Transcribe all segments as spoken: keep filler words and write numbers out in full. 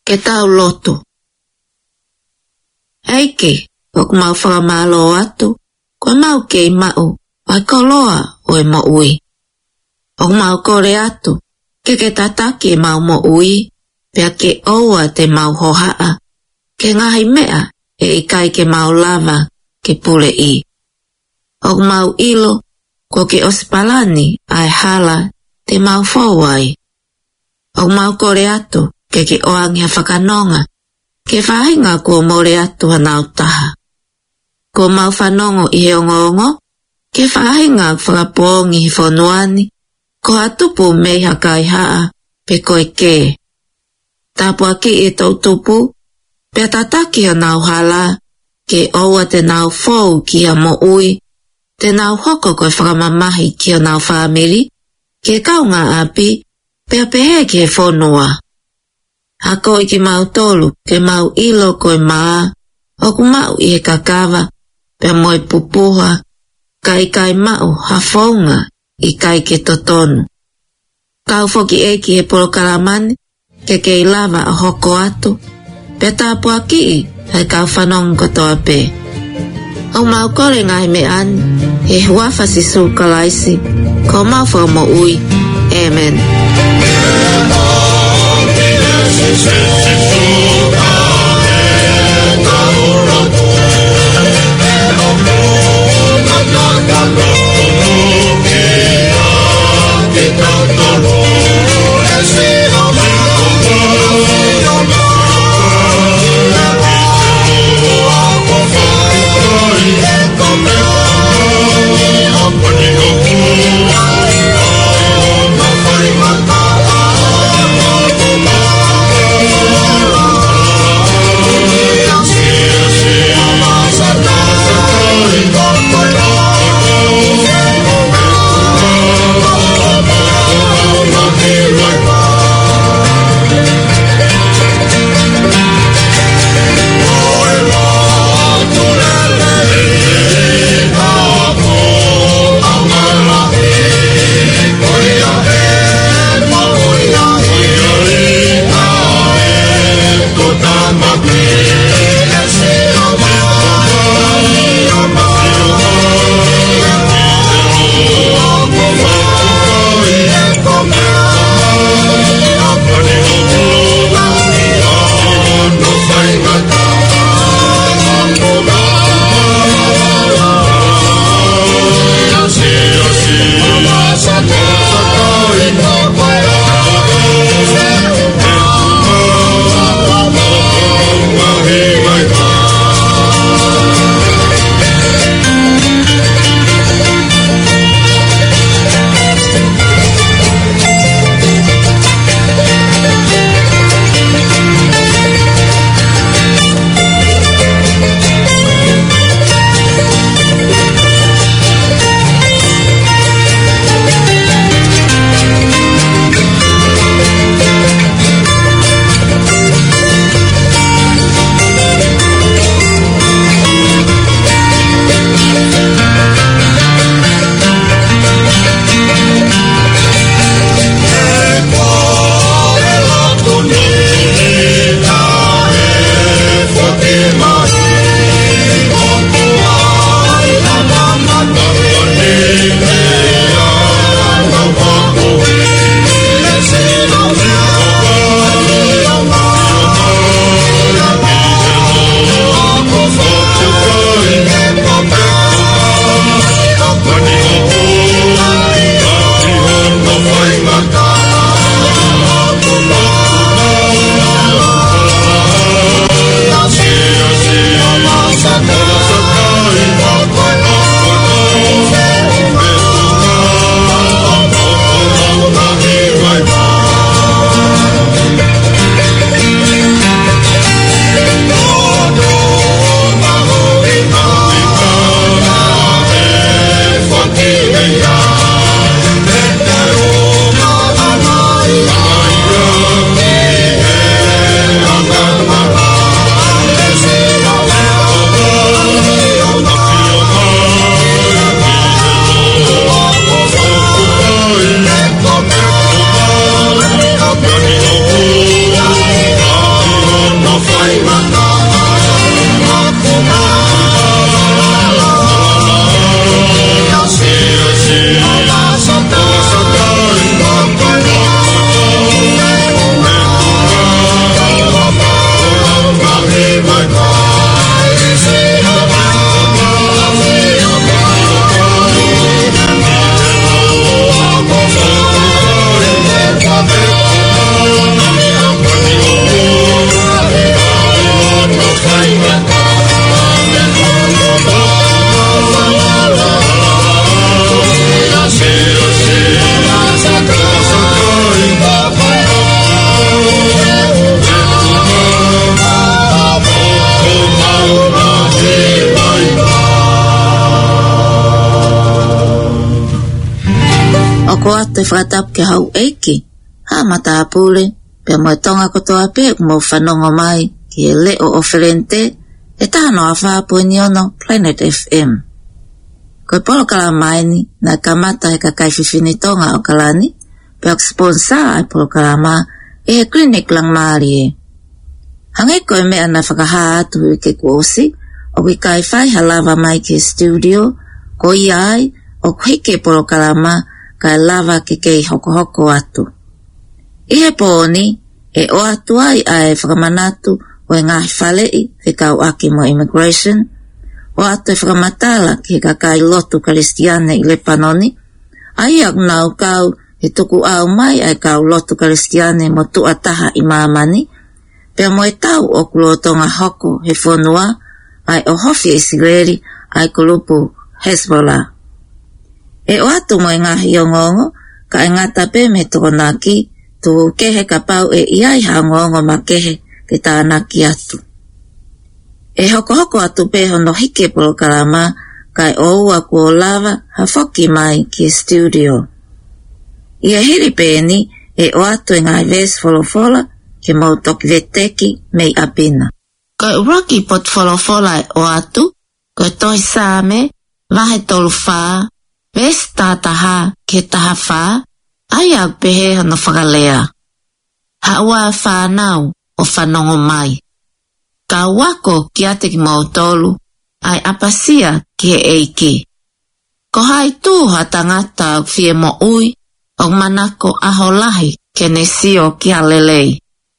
ke tau loto. Eike, ok mau whakamalo atu, koe mau kei mau, wai koloa o e mo ui. Ok mau kore atu, ke ke tataki mau mo ui, pia ke oua te mau hohaa, ke ngahi mea e ikai ke mau lava ke pule i. Ok mau ilo, ko ke ospalani ai hala te mau fowai. Ok mau kore atu, ke ke oangi ha whakanonga, ke whahinga ko more atu hanau taha. Ko mau whanongo i he ongo-ongo, ke whahinga whakapongi hi whonuani, ko hatupu mei hakai haa pe koe ke. Tapua ki e tautupu, pe tataki hanau hala, ke oua te nau fou ki ha mo ui, te nau hoko koe whakamamahi ki o nau whamiri, ke kaunga api, pe apehe ki he whonua. Hako i ki mau tolu, ke mau ilo koe maa, oku mau i he kakava, pe moe pupuha, kai kai mau hafonga i kai ke totonu. Kau foki e ki he polokalamani, ke ke lava a hoko atu, pe tāpua ki i, hai kau whanong kotoa pe. O mau kore ngai me ani, he huafa si sukalaisi, ko mau whamo ui. Amen. Thank you. te whakatap ke hau eiki. Ha mata apure, pia moe tonga kotoa pe mo whanongo mai ki e leo o Ferente, e tahano a whaapu ni ono Planet F M. Koe polo kalamaini, na kamata he ka kaiwhiwhini tonga o kalani, pia o sponsor ai polo kalama, e he klinik lang maari e. Hangai koe mea na whakaha atu i ke kuosi, o ki kai whai halava mai ke studio, ko i ai, o kuhike polo kalama, kai lava ke kei hoko hoko atu. I he pōni, e o atu ai ai whakamanatu o e ngahi whalei whikau aki mo immigration, o atu e whakamatala ki ka kai lotu Kristiane i Lepanoni, ai ak nau kau he tuku au mai ai kau lotu Kristiane mo tuataha i Mamani, pia mo e tau o kulotonga hoko he whonua, ai o hofi e sigleri ai kulupu Hezbollah. E o atu mo e ngahi o ngongo, ka e ngata pe me tokonaki, tu kehe ka pau e iai ha ngongo ma kehe ke tānaki atu. E hoko hoko atu pe hono hike polo kalama, kai o ua kuo lava ha foki mai ki studio. Ia hiri pēni e o atu e ngai ves folofola ke mau toki veteki mei apina. Kai uraki pot folofola e o atu, kai toi sāme, vahe tolu whā, ves tātaha ke taha whā, ai au pehe hono whakalea. Ha ua whānau o whanongo mai. Ka wako ki ate ki mau tolu, ai apasia ki he eiki. Ko hai tū ha tangata au fie mo ui, o manako aho lahi ke nesio ki a lelei.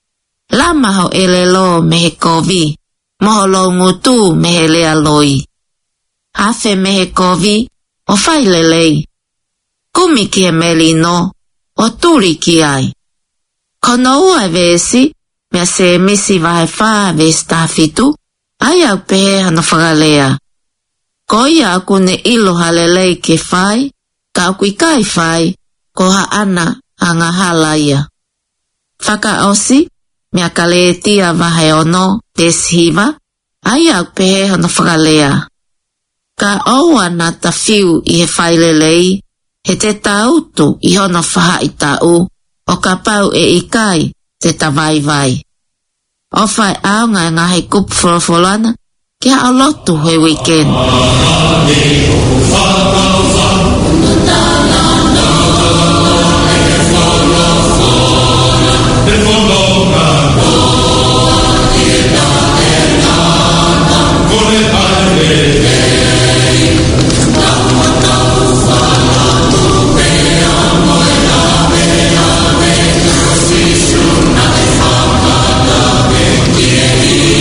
Lama ho elelo me he kovi, moho lo ngutu me he lea loi. Hafe me he kovi, o whai lelei. Kumi ki he meli no, o turi ki ai. Kono ua vesi, mea se misi vahe whaa ves tāwhitu, ai au pehe hana whakalea. Ko ia aku ne ilo halelei ke whai, ka aku i kai whai, ko ha ana anga halaia. Whaka osi, mea ka leetia vahe ono, deshiva, ai au pehe hana whakalea. Ka oua na ta whiu i he whailelei, he te tautu i hono whaha i tau, o ka pau e i kai te ta vai vai. O whai au ngai ngahe kup wholofolana, kia au lotu he weekend.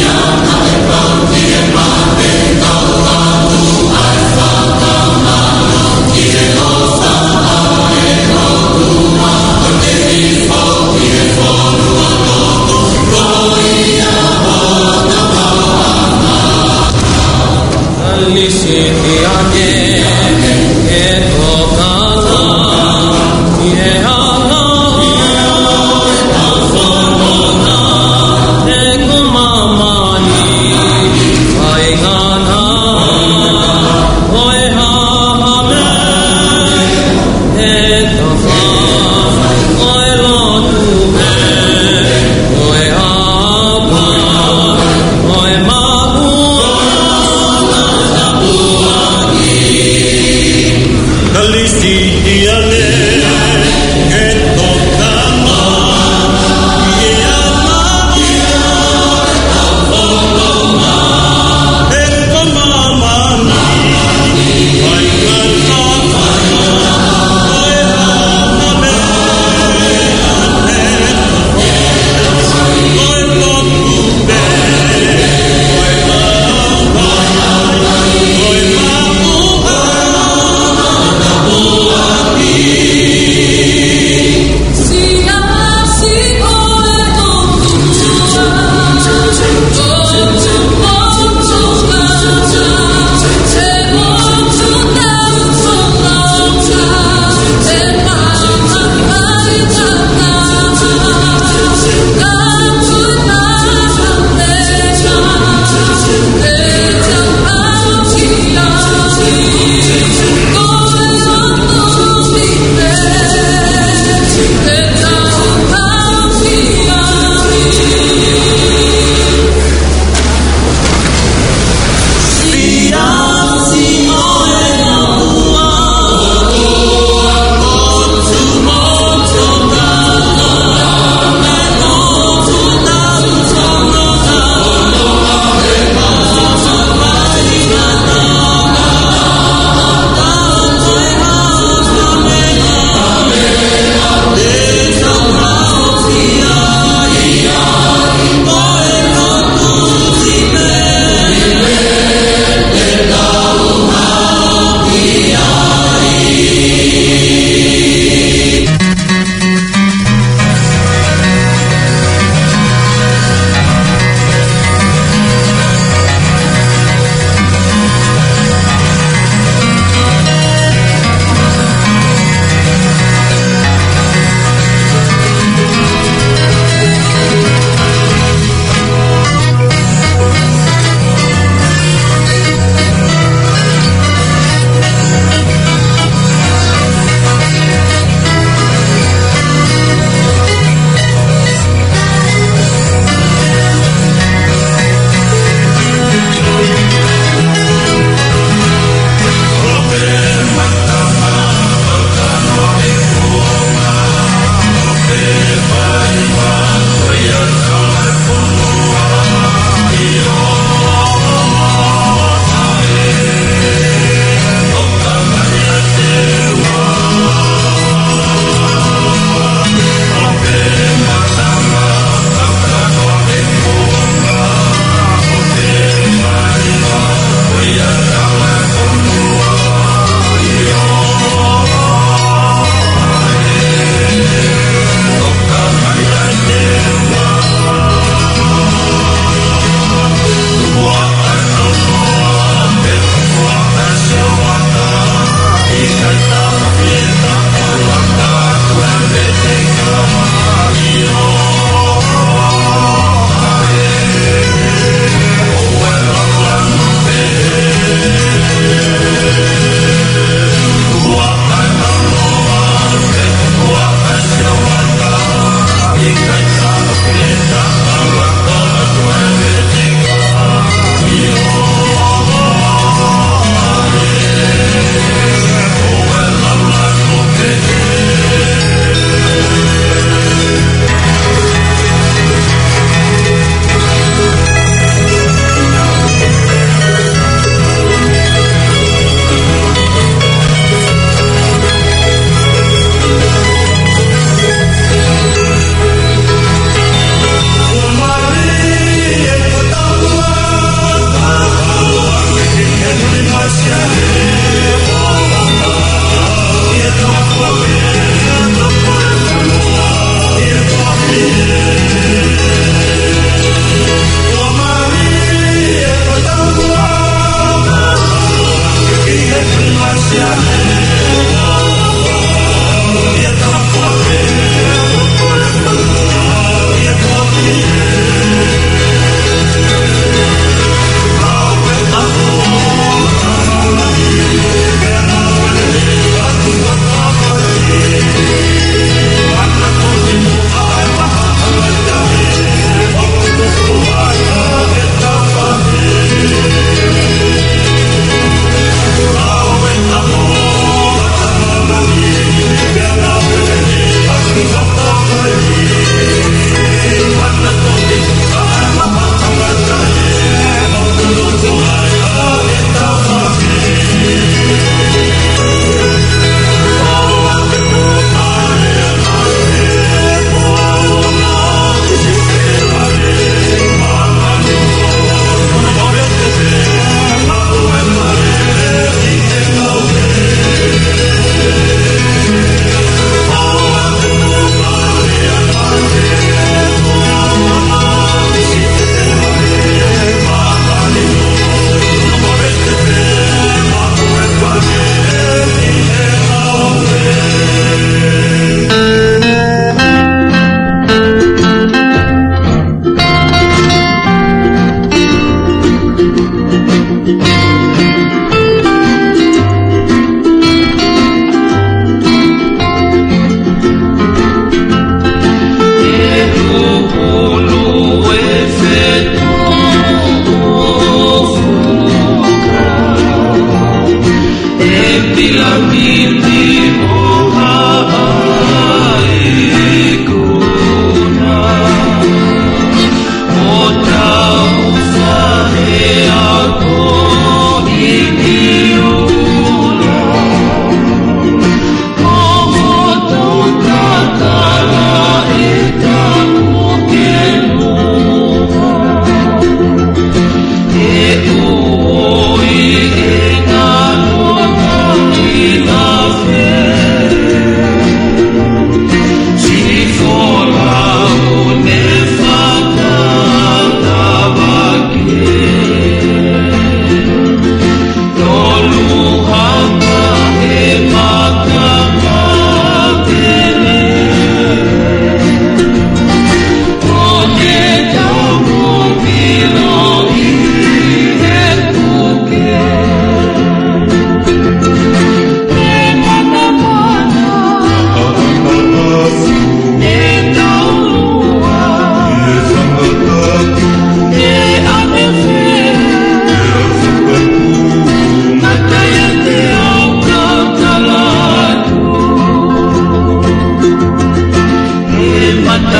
Mama.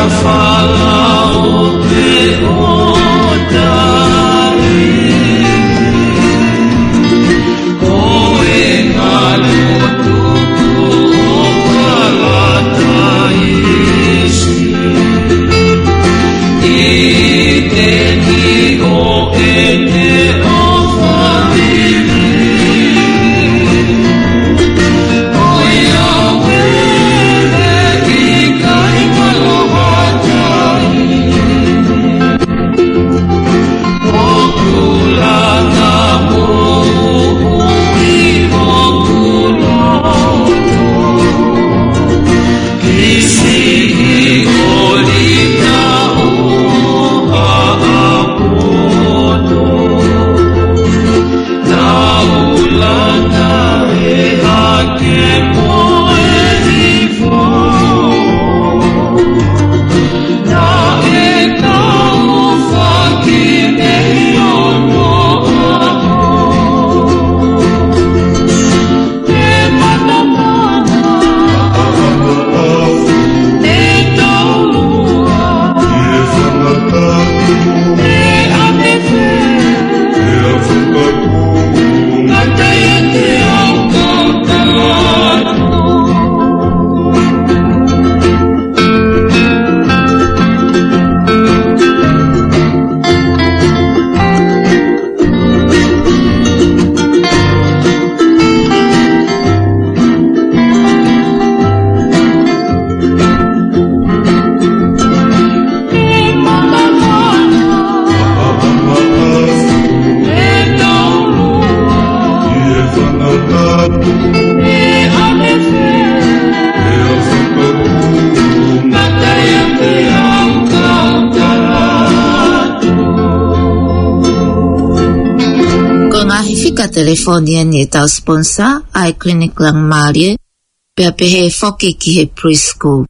Telefonia ni tau sponsor ai clinic lang Marie pia pehe foki ki he preschool.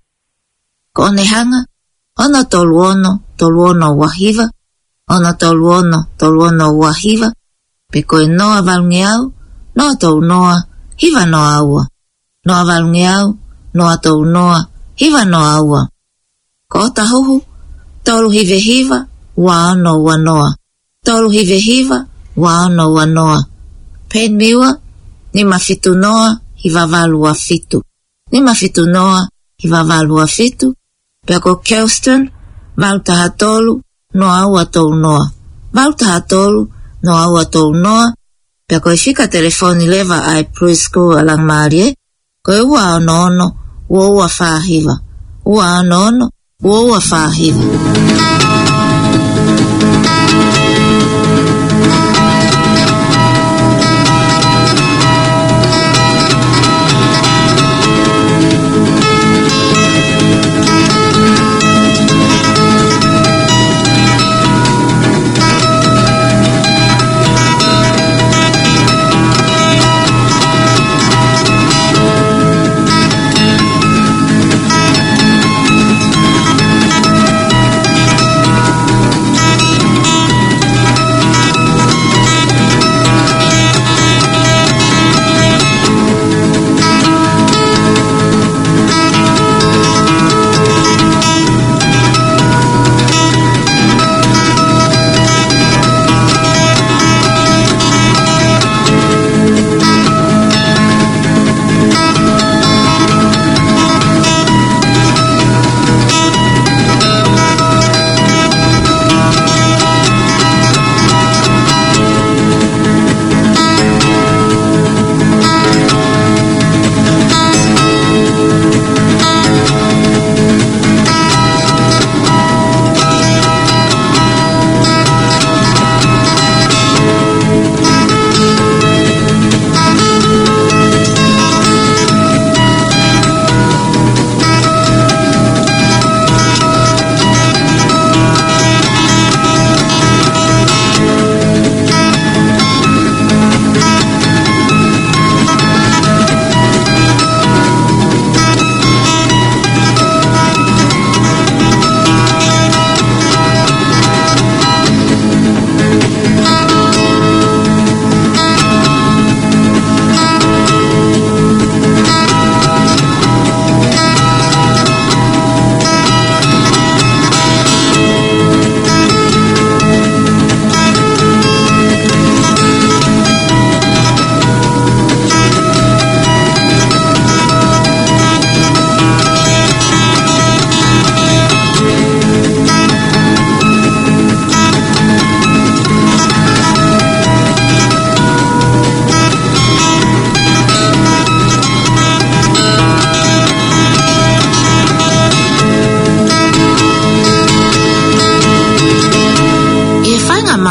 Ko one hanga, ono toluono, toluono wahiva, ono toluono, toluono wahiva, pe koe noa valngeau, noa tau noa, hiva noa aua. Noa valngeau, noa tau noa, hiva noa aua. Ko ota huhu, tolu hive hiva, wa ono wa noa. Tolu hive hiva, wa ono wa noa. Pen miwa, ni mafitu noa, hiva valua fitu. Ni mafitu noa, hiva valua fitu. Peko Kelston, valta hatolu, noa ua tou noa. Valta hatolu, noa ua tou noa. Peko ifika telefoni leva ai preschool alang Marie, koe ua ono ono, ua ua fahiva. Ua ono ono, ua ua fahiva.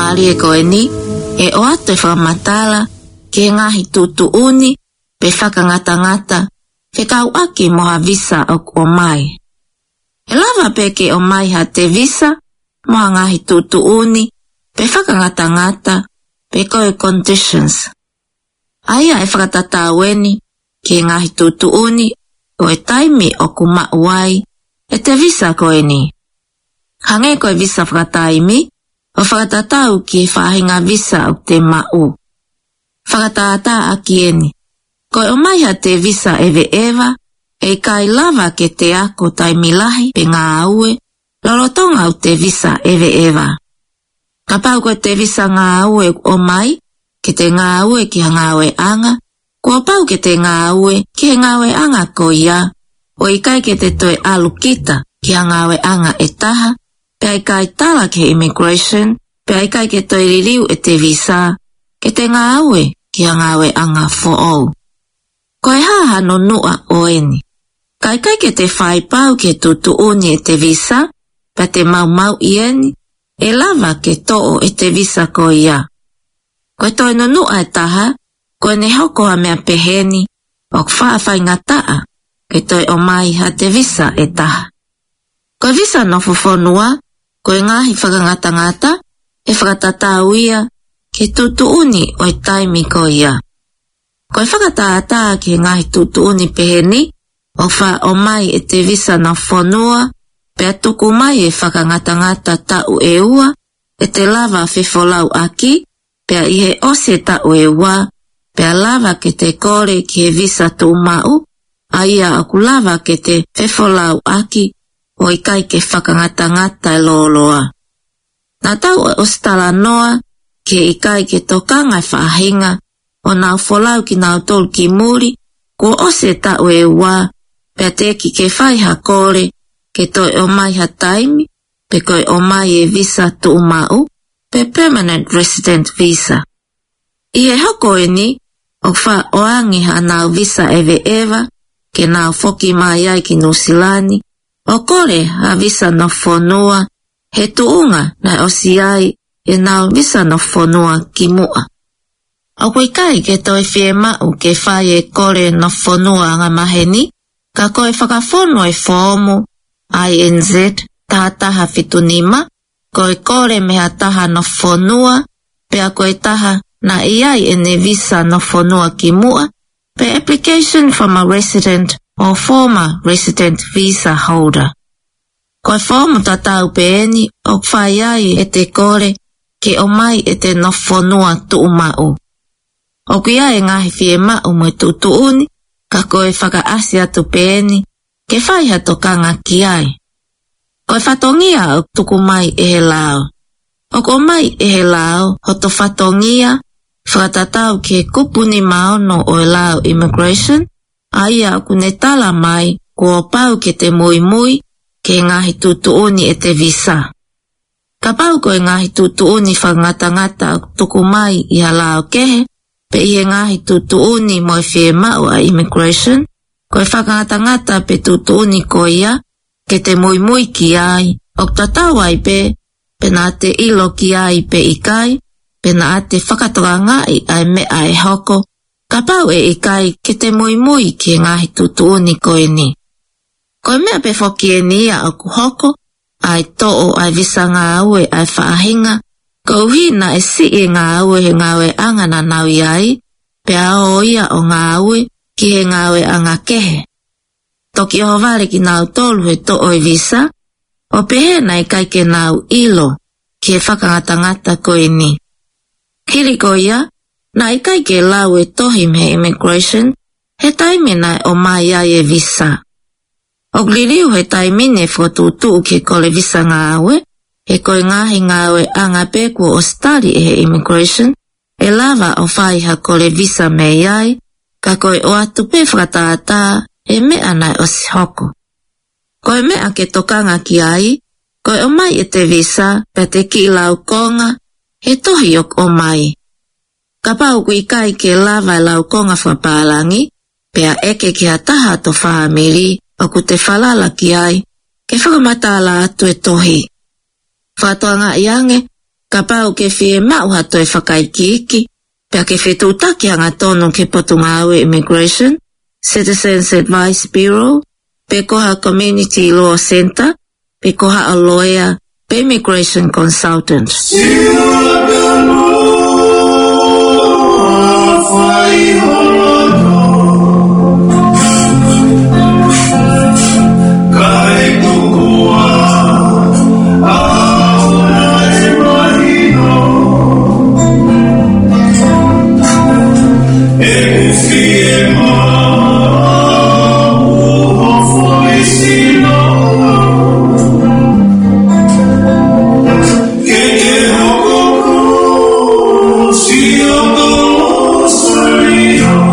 maali e koe ni, e o ato e whakamatala, ke ngahi tutu uni, pe whakangata-ngata, whekau aki moha visa o o mai. E lava pe ke o mai ha te visa, moha ngahi tutu uni, pe whakangata-ngata, pe koe conditions. Aia e whakatataweni, ke ngahi tutu uni, o e taimi o kuma uai, e te visa koe ni. Hange koe visa whakataimi, o whakatatau ki e whahinga visa o te mau. Whakatata aki eni. Koe o mai ha te visa ewe ewa, e kai lava ke te ako taimi lahi pe ngā aue, lorotonga o te visa ewe ewa. Ka pau koe te visa ngā aue o mai, ke te ngā aue ki ngā aue anga, kua pau ke te ngā aue ki ngā aue anga ko ia, o i kai ke te toe alukita ki ngā aue anga e taha, pe ai kai tala ke immigration, pe ai kai ke toi ririu e te visa, ke te ngā aue ki ngā aue anga for all. Koe haha no nua o eni. Kai kai ke te whai pau ke tutu uni e te visa, pa te mau mau i eni, e lava ke to'o e te visa ko ia. Koe toi no nua e taha, koe ne hoko ha mea peheni, o whaafai ngataa, ke toi o mai ha te visa e taha. Koe visa no fofonua, koe ngahi whakangata-ngata, e whakatatau ia, ke tutu uni o e taimi ko ia. Koe whakatata ke ngahi tutu uni peheni, o wha o mai e te visa no fonua, pe atuku mai e whakangata-ngata tau e ua, e te lava whiwholau aki, pe a ihe ose tau e ua, pe a lava ke te kore ki e visa tu mau, a ia aku lava ke te whiwholau aki, o i kai ke whakangata-ngata e loloa. Nā tau o stala noa, ke i kai ke tokanga whaahinga, o nau wholau ki nau tolu ki muri, ko ose tau e ua, pe te ki ke whaiha kore, ke toi o mai ha taimi, pe koe o mai e visa tu mau, pe permanent resident visa. I he hoko e ni, o wha o angi ha nau visa ewe ewa, ke nau foki mai ai ki Nusilani, o kore ha visa no whonua, he tuunga na osi ai e nau visa no whonua ki mua. O koe kai ke toi whie mau ke whai e kore no whonua ngā maheni, ka koe whakawhono e whoomu, I N Z, tahataha whitunima, koe kore mea taha no whonua, pea koe taha na iai e ne visa no whonua ki mua, pe application from a resident or former resident visa holder. Koe whoomu tatau peeni, o whai ai e te kore, ke o mai e te no whonua tu mau. O kia e ngahi whie mau mo tutu uni, ka koe whakaasi atu peeni, ke whai ha tokanga ki ai. Koe whatongia o tuku mai e he lao. O ko mai e he lao, ho to whatongia, whakatatau ke kupuni maono o e lao immigration, aia o kune tala mai, kua pau ke te mui mui, ke ngahi tutu uni e te visa. Ka pau koe ngahi tutu uni whangata-ngata o tuku mai i ha lao kehe, pe i he ngahi tutu uni mo e whie mau a immigration, koe whakangata-ngata pe tutu uni ko ia, ke te mui mui ki ai, o tatau ai pe, pe nā te ilo ki ai pe i kai, pe nā te whakatoa ngai ai mea e hoko, ka pau e i kai ke te mui mui ki ngahi tutu uni ko e ni. Koe mea pe whoki e ni a o ku hoko, ai to'o ai visa ngā aue ai whaahinga, ko uhina e si e ngā aue he ngā aue anga na nau iai, pe a o ia o ngā aue ki he ngā aue anga kehe. Toki o wale ki nau tolu he to'o e visa, o pehe nei kai ke nau ilo ki he whakangata-ngata ko e ni. Hiri ko ia, na i kai ke lau e tohi me immigration, he taime nai o mai ai e visa. O gliriu he taimine whotutu ke kole visa ngā aue, he koe ngahi ngā aue anga pekua o stari e he immigration, e lava o whai ha kole visa me iai, ka koe o atu pe whakataata e mea nai o si hoko. Koe mea ke tokanga ki ai, koe o mai e te visa, pe te ki lau konga, he tohi o o mai. Ka pau kui kai ke lava e lau konga whapālangi, pe a eke ki a taha to whaamiri, o ku te whalala ki ai, ke whakamatala atu e tohi. Whatoanga i ange, Ka pau ke fie mau hato e whakaikiki, pia ke whetutaki anga tonu ke potunga au Immigration, Citizens Advice Bureau, pe koha Community Law Center, pe koha a lawyer, pe Immigration Consultant. See you go, sorry.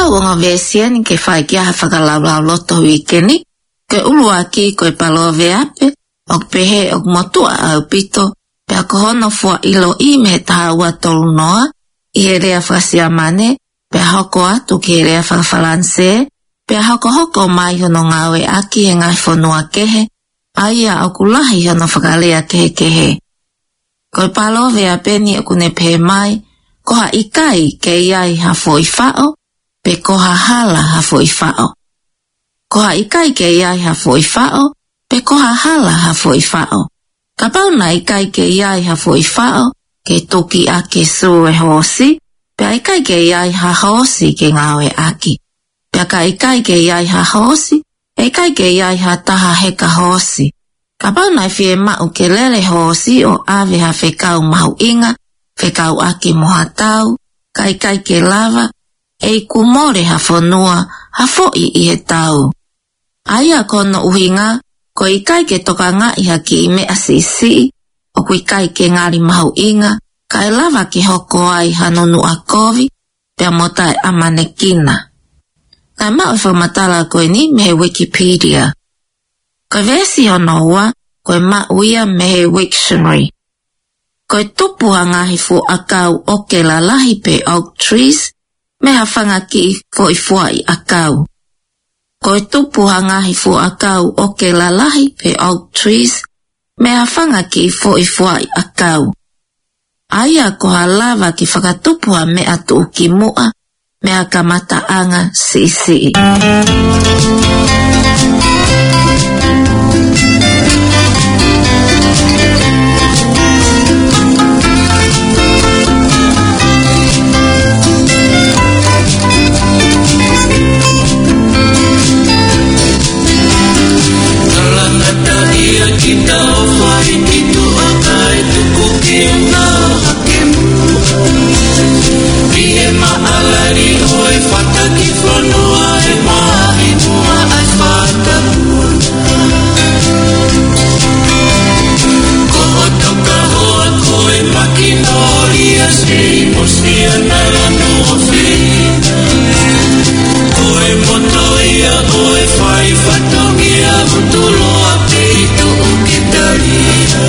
pau o ngā vesien ke whai kia ha whakalau loto wikeni, ke ulu aki koe paloa veape, o pehe o motua au pito, pe a kohono fua ilo i me taha ua tolu noa, i he rea whasia mane, pe a hoko atu ki he rea whakafalanse, pe a hoko hoko mai hono ngawe aki e ngai whanua kehe, aia au kulahi hono whakalea kehe kehe. Koe paloa veape ni o kune pehe mai, koha ikai ke iai ha fo i whao, pe koha hala ha fo i whao. Koha ikai ke iai ha fo i whao, pe koha hala ha fo i whao. Ka pauna ikai ke iai ha fo i whao, ke toki a ke sue hosi, pe a ikai ke iai ha hosi ke ngawe aki. Pe ka ikai ke iai ha hosi, e ikai ke iai ha taha heka hosi. Ka pauna i fie mau ke lele hosi o ave ha whekau mahu inga, whekau aki moha tau, ka ikai ke lava, e kumore ha whanua, ha foi i he tau. Aia kono uhinga, ko ikai ke toka ngā iha ki i mea sisi, o ku ikai ke ngāri mahu inga, ka e lava ki hoko ai hanonu a kovi, pia mota e amane kina. Kai mau e whamatala koe ni me he Wikipedia. Koe vesi hono ua, koe mauia me he Wiktionary. Koe tupuha ngahi fu akau o ke la lahi pe oak trees, me ha whanga ki fo i fua i akau. Koe tupuha ngahi fu akau o ke la lahi pe oak trees, me ha whanga ki fo i fua i akau. Aia ko ha lava ki whakatupuha me atu ki mua, me ha kamata anga si si. Kita ofai itu akai tuku kena hakemu. Ie maalari oe fata ki whanua e mahi mua ai fata mua. Koho toka hoa koe makinoria se postia nara no whina. Koe motoia oe whai whatongia utuloa peito ukitaria.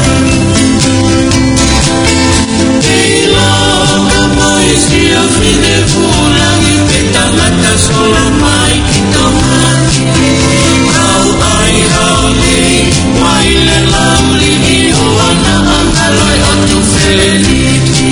Eila ka mai sia fine fulangi petangata sola mai kito mani. Kau ai hauli, waile lauli i oana angaloi o tu feliti.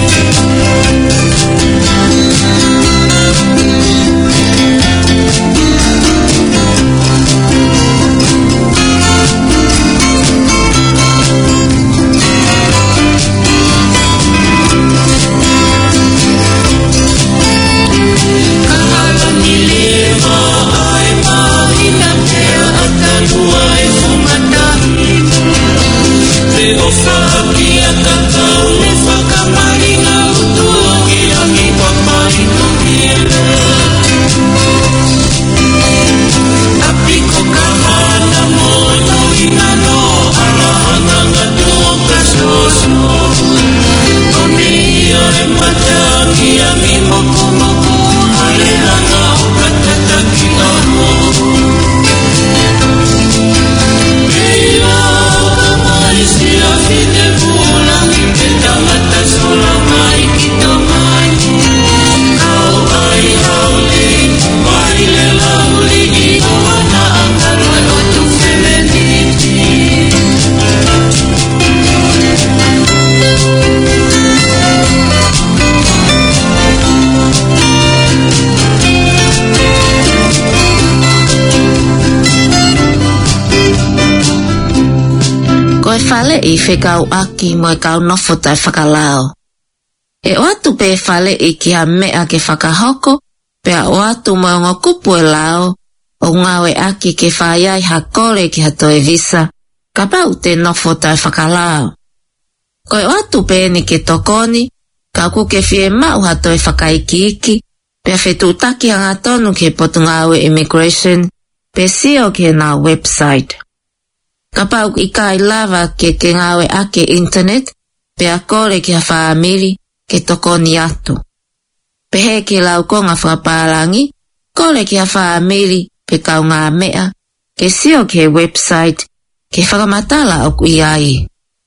Fale i whekau aki mo e kau nofo tai whakalao. E o atu pe fale i ki ha mea ke whakahoko, pe a o atu mo ngā kupu e lao, o ngawe aki ke whaiai ha kore ki ha toe visa, ka pau te nofo tai whakalao. Koe o atu pe ni ke tokoni, ka ku ke fie mau ha toe whakaiki iki, pe a whetu taki hanga tonu ke potu ngawe immigration, pe sio ke nā website. Ka pau i kai lava ke ke ngawe ake internet, pe a kore ki ha whaamiri ke tokoni atu. Pehe ke lau konga whaparangi, kore ki a whaamiri pe kau ngā mea, ke sio ke website, ke whakamatala o kui ai.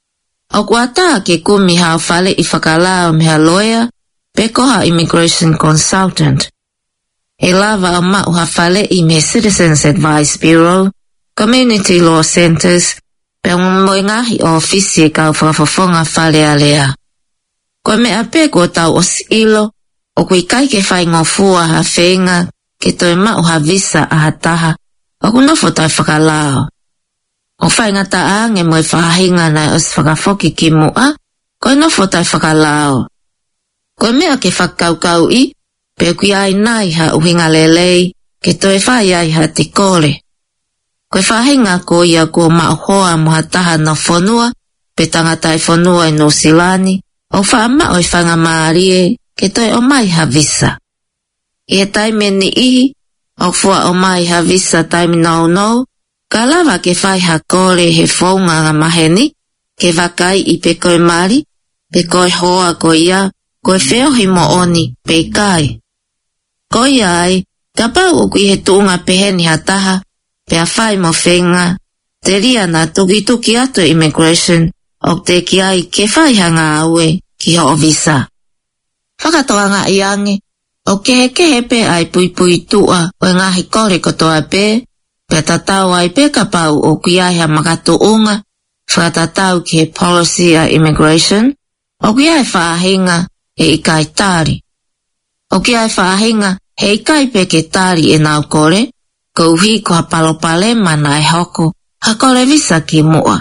O kuata ke kumi hao whale i whakalao mea lawyer, pe koha immigration consultant. E lava o mau ha whale i me Citizens Advice Bureau, Community Law Centers, pe ngomoi ngahi o ofisi e kau whakafofonga whale a lea. Koe mea pe ko tau os ilo, o kui kai ke whai ngofua ha whenga, ke toi mau ha visa a hataha, o kunofo tai whakalao. O whai ngata a nge moe whahinga nai os whakafoki ki mua, koe nofo tai whakalao. Koe mea ke whakaukau i, pe kui ai nai ha uhinga lelei, ke toi whai ai ha te kore. Koe whahinga ko ia ko mauhoa moha taha no whonua, pe tangatai whonua i Nusilani, o wha mao i whanga maarie, ke toi o mai ha visa. I he taime ni ihi, o fua o mai ha visa taime nau nau, ka lava ke whai ha kore he whaunga ngā maheni, ke wakai i pe koe mari, pe koe hoa ko ia, koe wheo hi mo oni, pe kai. Ko ia ai, ka pau o kui he tuunga peheni ha taha, pe a whai mo whenga, te ria na tuki tuki ato immigration, o te ki ai ke whai ha ngā aue, ki ho o visa. Whakatoa ngā iange, o kehe kehe pe ai pui pui tua, o ngahi kore kotoa pe, pe tatau ai pe ka pau o kui ai ha makatu unga, whakatatau ki he policy a immigration, o kui ai whaahinga e ikai tāri. O kui ai whaahinga he ikai pe ke tāri e nau kore, ko uhi ko ha palopale mana e hoko, ha kore visa ki mua.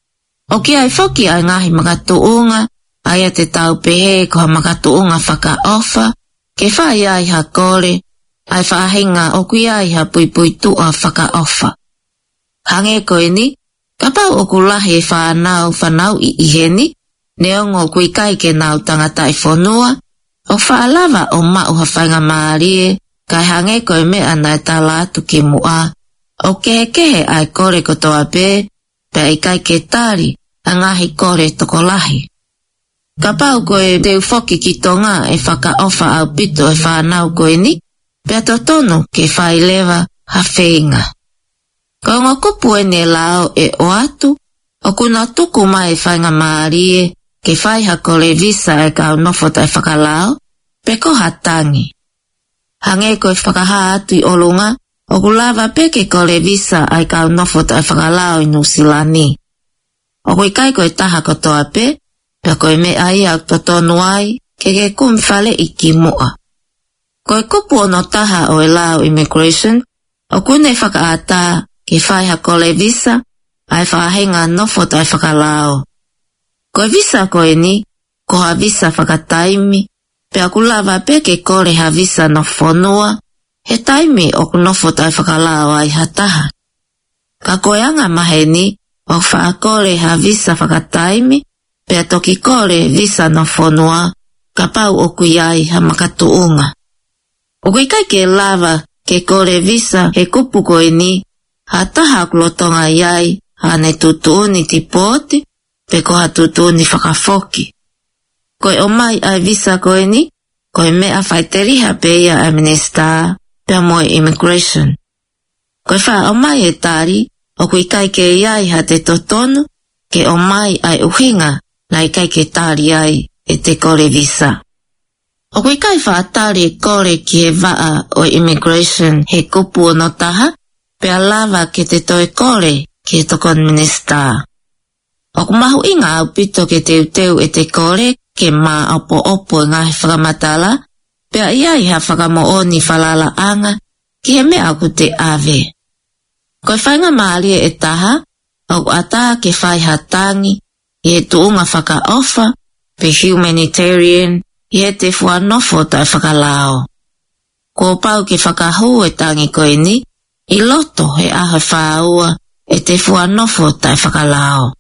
O ki ai whoki ai ngahi makatu unga, ai a te tau pehe ko ha makatu unga whaka ofa, ke whai ai ha kore, ai whaahinga o kui ai ha pui pui tua whaka ofa. Hange koe ni, ka pau o kulahi e whanau whanau i iheni, neongo kui kai ke nau tangata i whonua, o whaalava o mau ha whainga maarie, kai hange koe mea nai tala atu ki mua, o kehe kehe ai kore kotoa pe, pe ai kai ke tāri, a ngahi kore tokolahi. Ka pau koe teu whoki ki tonga e whaka ofa au pito e whanau koe ni, pe ato tono ke whai lewa ha whenga. Ko ngā kupu e ne lao e o atu, o kuna tuku mai e whainga maarie, ke whai ha kore visa e kau nofota e whakalao, pe ko hatangi. Hange koe whakaha atu i olunga, o kulawa pe ke kore visa ai kau nofota e whakalao i Nusilani. O koe kai koe taha kotoa pe, pe koe me ai au totonu ai, ke ke kum whale i ki mua. Koe kupu ono taha o e lao immigration, o kune whakaata ke whai ha kore visa, ai whahenga nofota e whakalao. Koe visa koe ni, ko ha visa whakataimi, pe aku lava pe ke kore ha visa no whonua, he taimi o kunofota e whakalao ai hataha. Ka koe anga maheni, o whaakore ha visa whakataimi, pe a toki kore visa no whonua, ka pau o kui ai ha makatu unga. O kui kai ke lava ke kore visa he kupu koe ni, ha taha kulotonga iai, ha ne tutuuni ti poti, pe ko ha tutuuni whakafoki. Koe o mai ai visa koe ni, koe mea whaiteriha pe ia a minister, pe moe immigration. Koe wha o mai e tari, o kui kai ke iai ha te totonu, ke o mai ai uhinga, nai kai ke tari ai e te kore visa. O kui kai wha tari kore ki he waa o immigration he kupu o no taha, pe a lava ke te toe kore ki he tokon minister. O kumahu inga au pito ke teu teu e te kore, ke mā opo opo ngahi whakamatala, pe a iai ha whakamooni whalala anga, ki he mea ku te ave. Koe whainga maalia e taha, o ata ke whai hatangi, i he tuunga whaka ofa, pe humanitarian, i he te whanofo tai whakalao. Ko pau ke whakahu e tangi koe ni, i loto he aha whaua e te whanofo tai whakalao.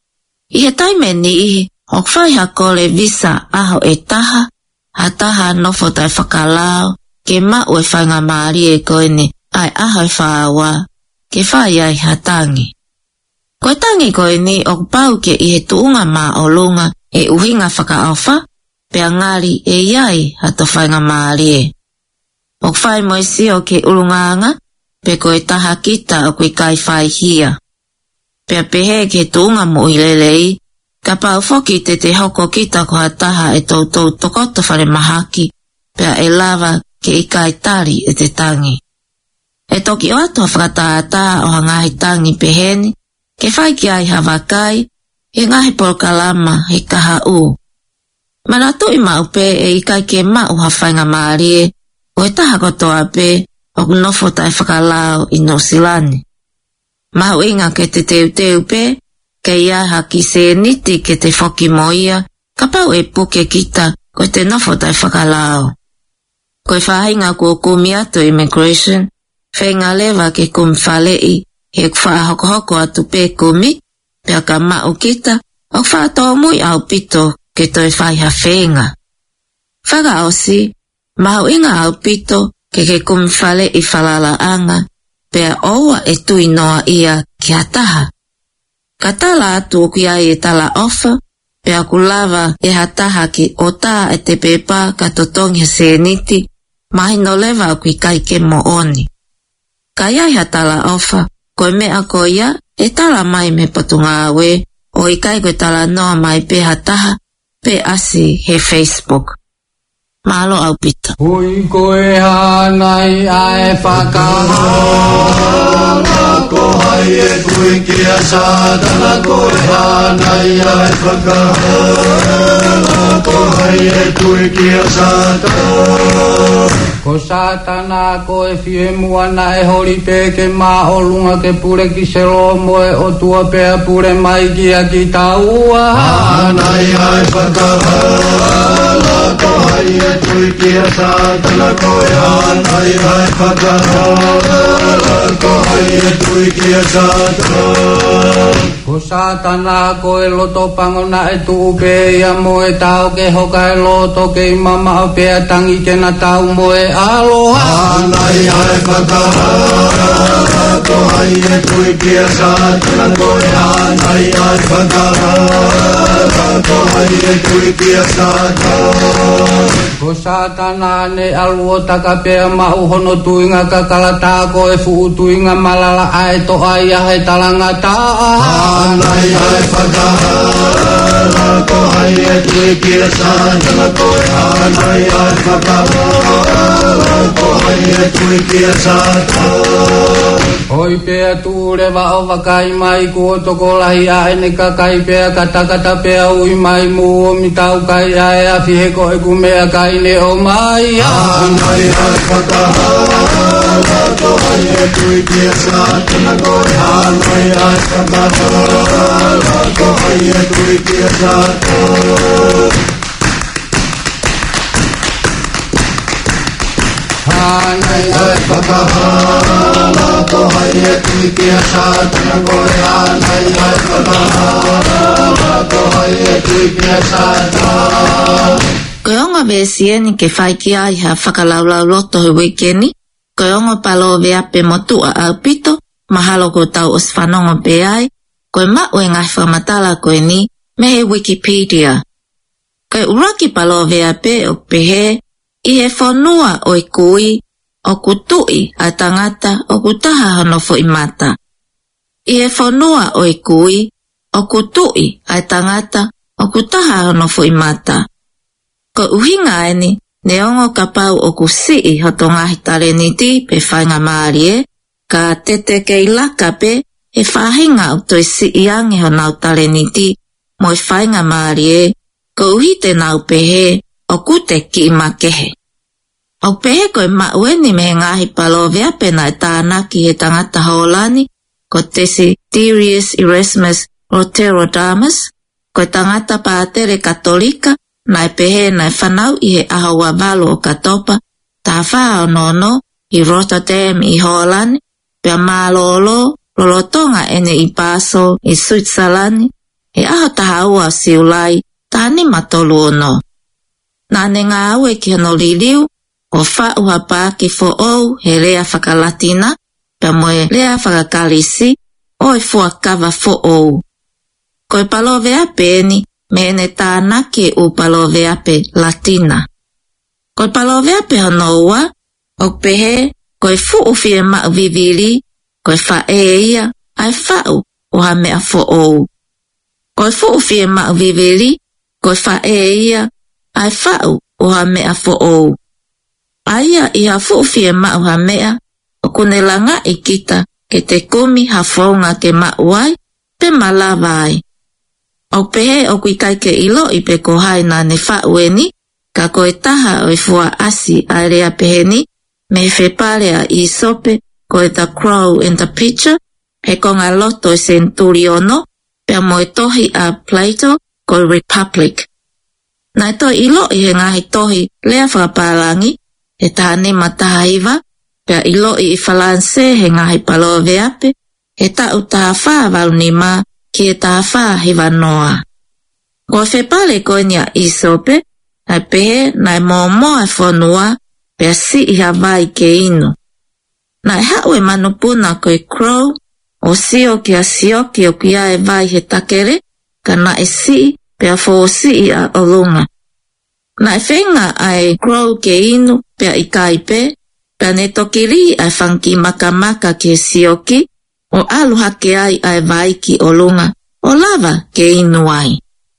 I he taime ni ihi, o whai ha kore visa aho e taha, ha taha nofo tai whakalao, ke mau e whainga maari e koe ni, ai aho e whaua, ke whai ai ha tangi. Koe tangi koe ni o pau ke i he tuunga mā o lunga e uhinga whakaofa, pea ngari e iai hato whainga maalie. O whai moisi o ke urunganga, pe koe taha kita o koe kai whai hia. Pea pehe ke tuunga mo ilelei, ka pau foki te te hoko kita ko hataha e tau tau tokoto whare mahaki, pea e lava ke i kai tari e te tangi. E toki o ato whakataata o hangahi tangi peheni, ke whai ki ai hawakai, e ngahi polkalama he kaha u. Mana tu i mau pe e i kai ke mau hawhainga maarie, o e taha kotoa pe, o kunofo tai whakalao i Nosilani. Mahu inga ke te teu teu pe, ke ia haki se niti ke te whoki moia, ka pau e puke kita ko te nofo tai whakalao. Koe whahinga kua kumi atu immigration, whenga lewa ke kumi whalei, he whaahoko hoko atu pe kumi, pea ka mau kita, o whaatoa mui au pito ke toi whaiha whenga. Whaga osi, mahu inga au pito ke ke kumi whalei whalala anga, pea oua e tui noa ia ki hataha. Ka tala atu ki ai e tala ofa, pea kulava e hataha ki o tā e te pepa ka totongi se niti, mahi no lewa ki kai ke mo oni. Ka iai hatala ofa, koe mea ko ia, e tala mai me patunga awe, o i kai koe tala noa mai pe hataha, pe asi he Facebook. Malo au pita. Hui koe hanai ae whakahala, ko hai e tui kia sādana, koe hanai ae whakahala, ko hai e tui kia sādana. Ko Satana koe fie muana e hori pe ke maa olunga ke pure ki se lomo e o tua pea pure mai ki a ki taua. Hanai ae whakahala, ko hai e tui kia Satana, koe hanai ae whakahala, ko hai e tui kia Satana. Ko Satana koe loto pangona e tuu pe ia mo e tau ke hoka e loto ke imama o pea tangi ke na tau mo e aloha. Hanai ae whakahala, ko hai e tui kia Satana, koe hanai ae whakahala, ko hai e tui kia Satana. Ko Satana ne aluo taka pea mau hono tuinga kakalata ko e fuu tuinga malala ae to aia he talanga taa. Hanai ae whakahala, ko hai e tui kia Satana, koe hanai ae whakahala, ko hai e tui kia Satana. Hoi pea tūre wa o wakai mai ko toko lahi a ene kakai pea katakata pea ui mai mu o mitau kai ae a fihe ko e kumea kai ne o mai. Hanai ae whakahala, ko hai e tui kia Satana, koe hanai ae whakahala, ko hai e tui kia Satana. Hanai ae whakahala, ko hai e tui kia Satana, koe hanai ae whakahala, ko hai e tui kia Satana. Koe onga vesieni ke whai ki ai ha whakalaulau loto he wikeni, koe onga palo veape motua au pito, mahalo ko tau os whanongo pe ai, koe mau e ngai whamatala koe ni, me he Wikipedia. Koe uraki palo veape o pehe, i he whanua o i kui, o kutui a tangata o kutaha hono fo i mata. I he whanua o i kui, o kutui a tangata o kutaha hono fo i mata. Ko uhinga eni, ne ongo ka pau o kusii hoto ngahi tare niti pe whainga maarie, ka tete ke ilaka pe e whahinga o toi si iangi ho nau tare niti mo e whainga maarie, ko uhite nau pehe o kute ki ima kehe. O pehe koe maueni me ngahi palo veape na e tānaki he tangata haolani, ko tesi Darius Erasmus Roterodamus, ko tangata pātere katolika, na e pehe na e whanau i he ahawa valo o katopa, tā whao nono i Rotterdam i Holani, pia mālolo, lolotonga ene i Basel i Switzerland, e aho taha ua siulai, tāni matolu ono. Nā ne ngā aue ki hono liliu, o whauha pā ki fo ou he rea whakalatina, pia moe rea whakakalisi, o e fuakawa fo ou. Koe palo vea pēni, me ne tāna ke o paloveape Latina. Koe paloveape hanoa, o pehe, koe fuu fie mau vivili, koe fa e ia, ai fau o ha mea fo ou. Koe fuu fie mau vivili, koe fa e ia, ai fau o ha mea fo ou. Aia i ha fuu fie mau ha mea, o kune langa i kita ke te kumi ha fonga ke mau ai, pe malava ai. O pehe o kuikai ke ilo i pe kohai na ne whaueni, ka koe taha o i fua asi a rea pehe ni, me fe parea i sope koe The Crow in the Picture, he konga loto i Centuriono, pea moe tohi a Plato koe Republic. Nai to ilo i he ngahi tohi lea whakapalangi, he taha ni mataha iwa, pea ilo i i Falanse he ngahi paloveape, he tau taha wha wau ni ma, ki e taha wha hiwa noa. Koe whepale koe nia i sope, nai pehe nai mō moa e whanua, pea si i Hawaii ke inu. Nai hau e manupuna koe Crow, o sio ki a sio ki o kia e vai he takere, ka na e si, pea fo si i a olunga. Nai whenga ai Crow ke inu, pea i kaipe, pea ne tokiri ai whanki makamaka ke sioki, o alu hake ai ai vai ki olunga, o lava ke inu ai.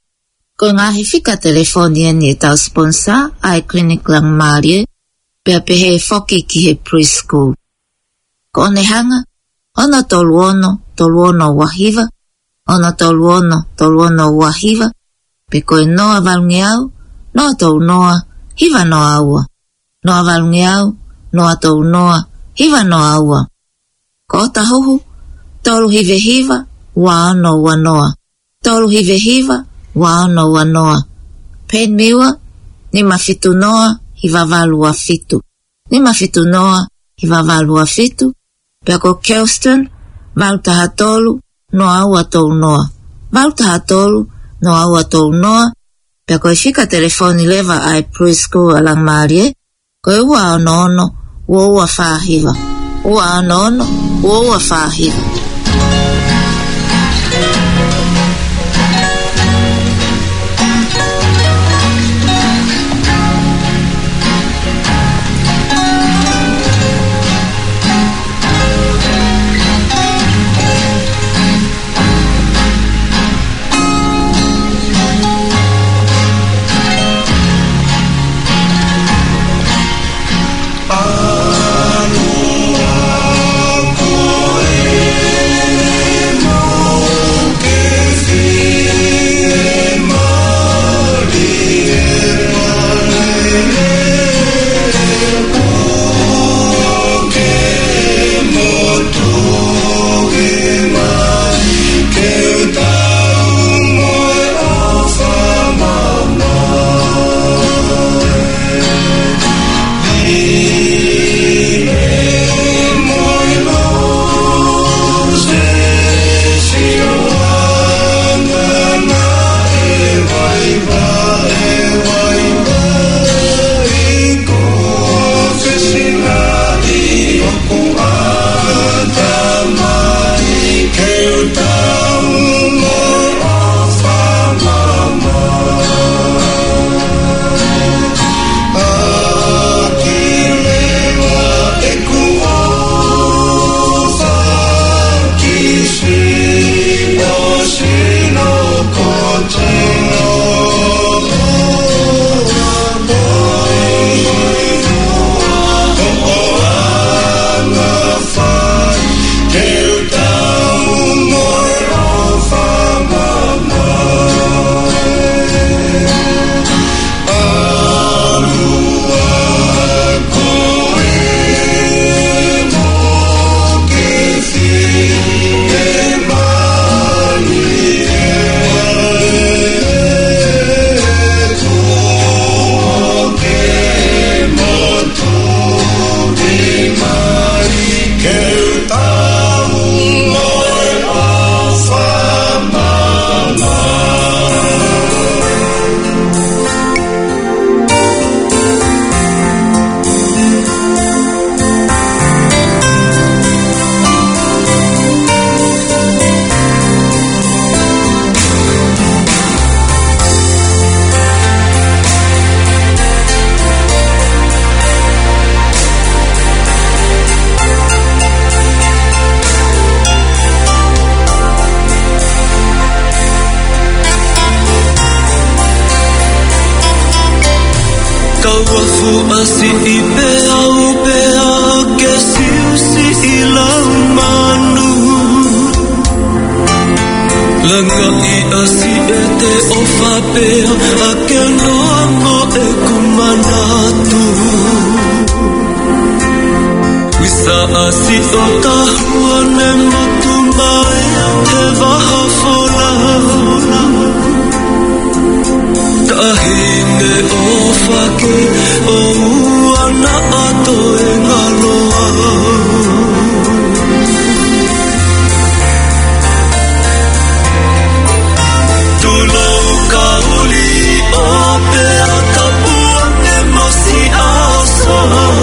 Ko ngahi fika telefoni ni e tau sponsor ai Clinic Langmarie, pea pehe foki ki he preschool. Ko one hanga, ono toluono, toluono wahiva, ono toluono, toluono wahiva, pe koe noa valungi au, noa tolu noa, hiva noa aua. Noa valungi au, noa tolu noa, hiva noa aua. Ko ota huhu, tolu hive hiva, wa ono wa noa. Tolu hive hiva, wa ono wa noa. Pen miwa, ni mafitu noa, hiva valua fitu. Ni mafitu noa, hiva valua fitu. Pea ko Kelston, valutaha tolu, noa aua tolu noa. Valutaha tolu, noa aua tolu noa. Pea ko fika telefoni leva ai preschool alang Marie, ko e ua ono ono, ua ua whahiva. Ua ono ono, ua ua whahiva. Anu aku Kawafu asi ipea upea kesi usi ilang manu Langa i asi ete ofapea akeno amo e kumanatu Wisa asi otahuane mutumai he vahafola Tahine ofake o uana ato e ngaloa Tulo kauli o pea kapua ne masi aso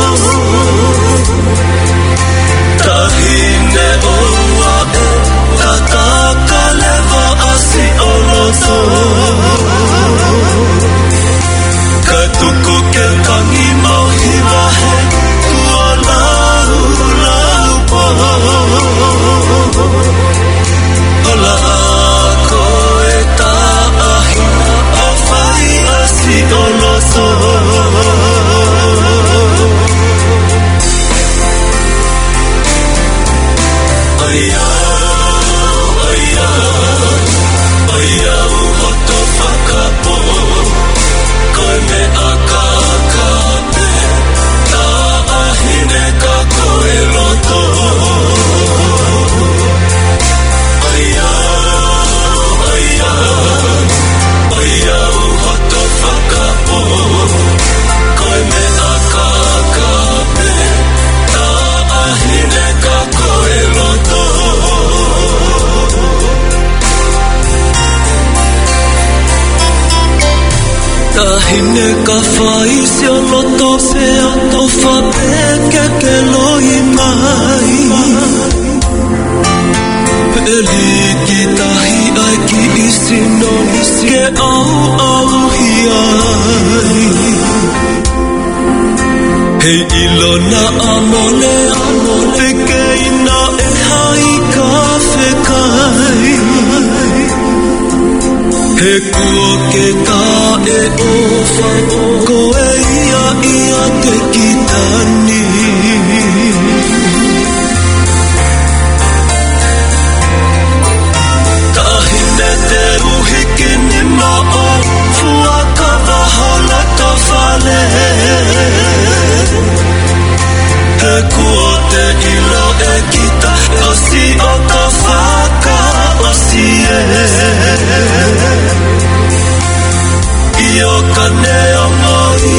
Tahine oa e tataka leva asi oloso Katuku ke tangi mau hiwa he Tua lau lau po Ola ako e taahi Awhai asi oloso Aya, aya, aya uhoto whakapo Koe me akakape, ta ahine ka koe roto. Aia, aia, aia uhoto whakapo. Koe me akakape, ta ahine ka koe roto. Tahine ka whai se loto se ato whapeke ke loi mai Eli ki tahi ai ki isino ke au au hiai Hei ilona amole amole ke ina e hai ka whekai He kua ke tā e ofa Koe ia ia te kitani Tahine te uhiki ni mao Fua ka wahala ka whale He kua te ilo e kita Osi o ka whaka osi e Io ka neo moi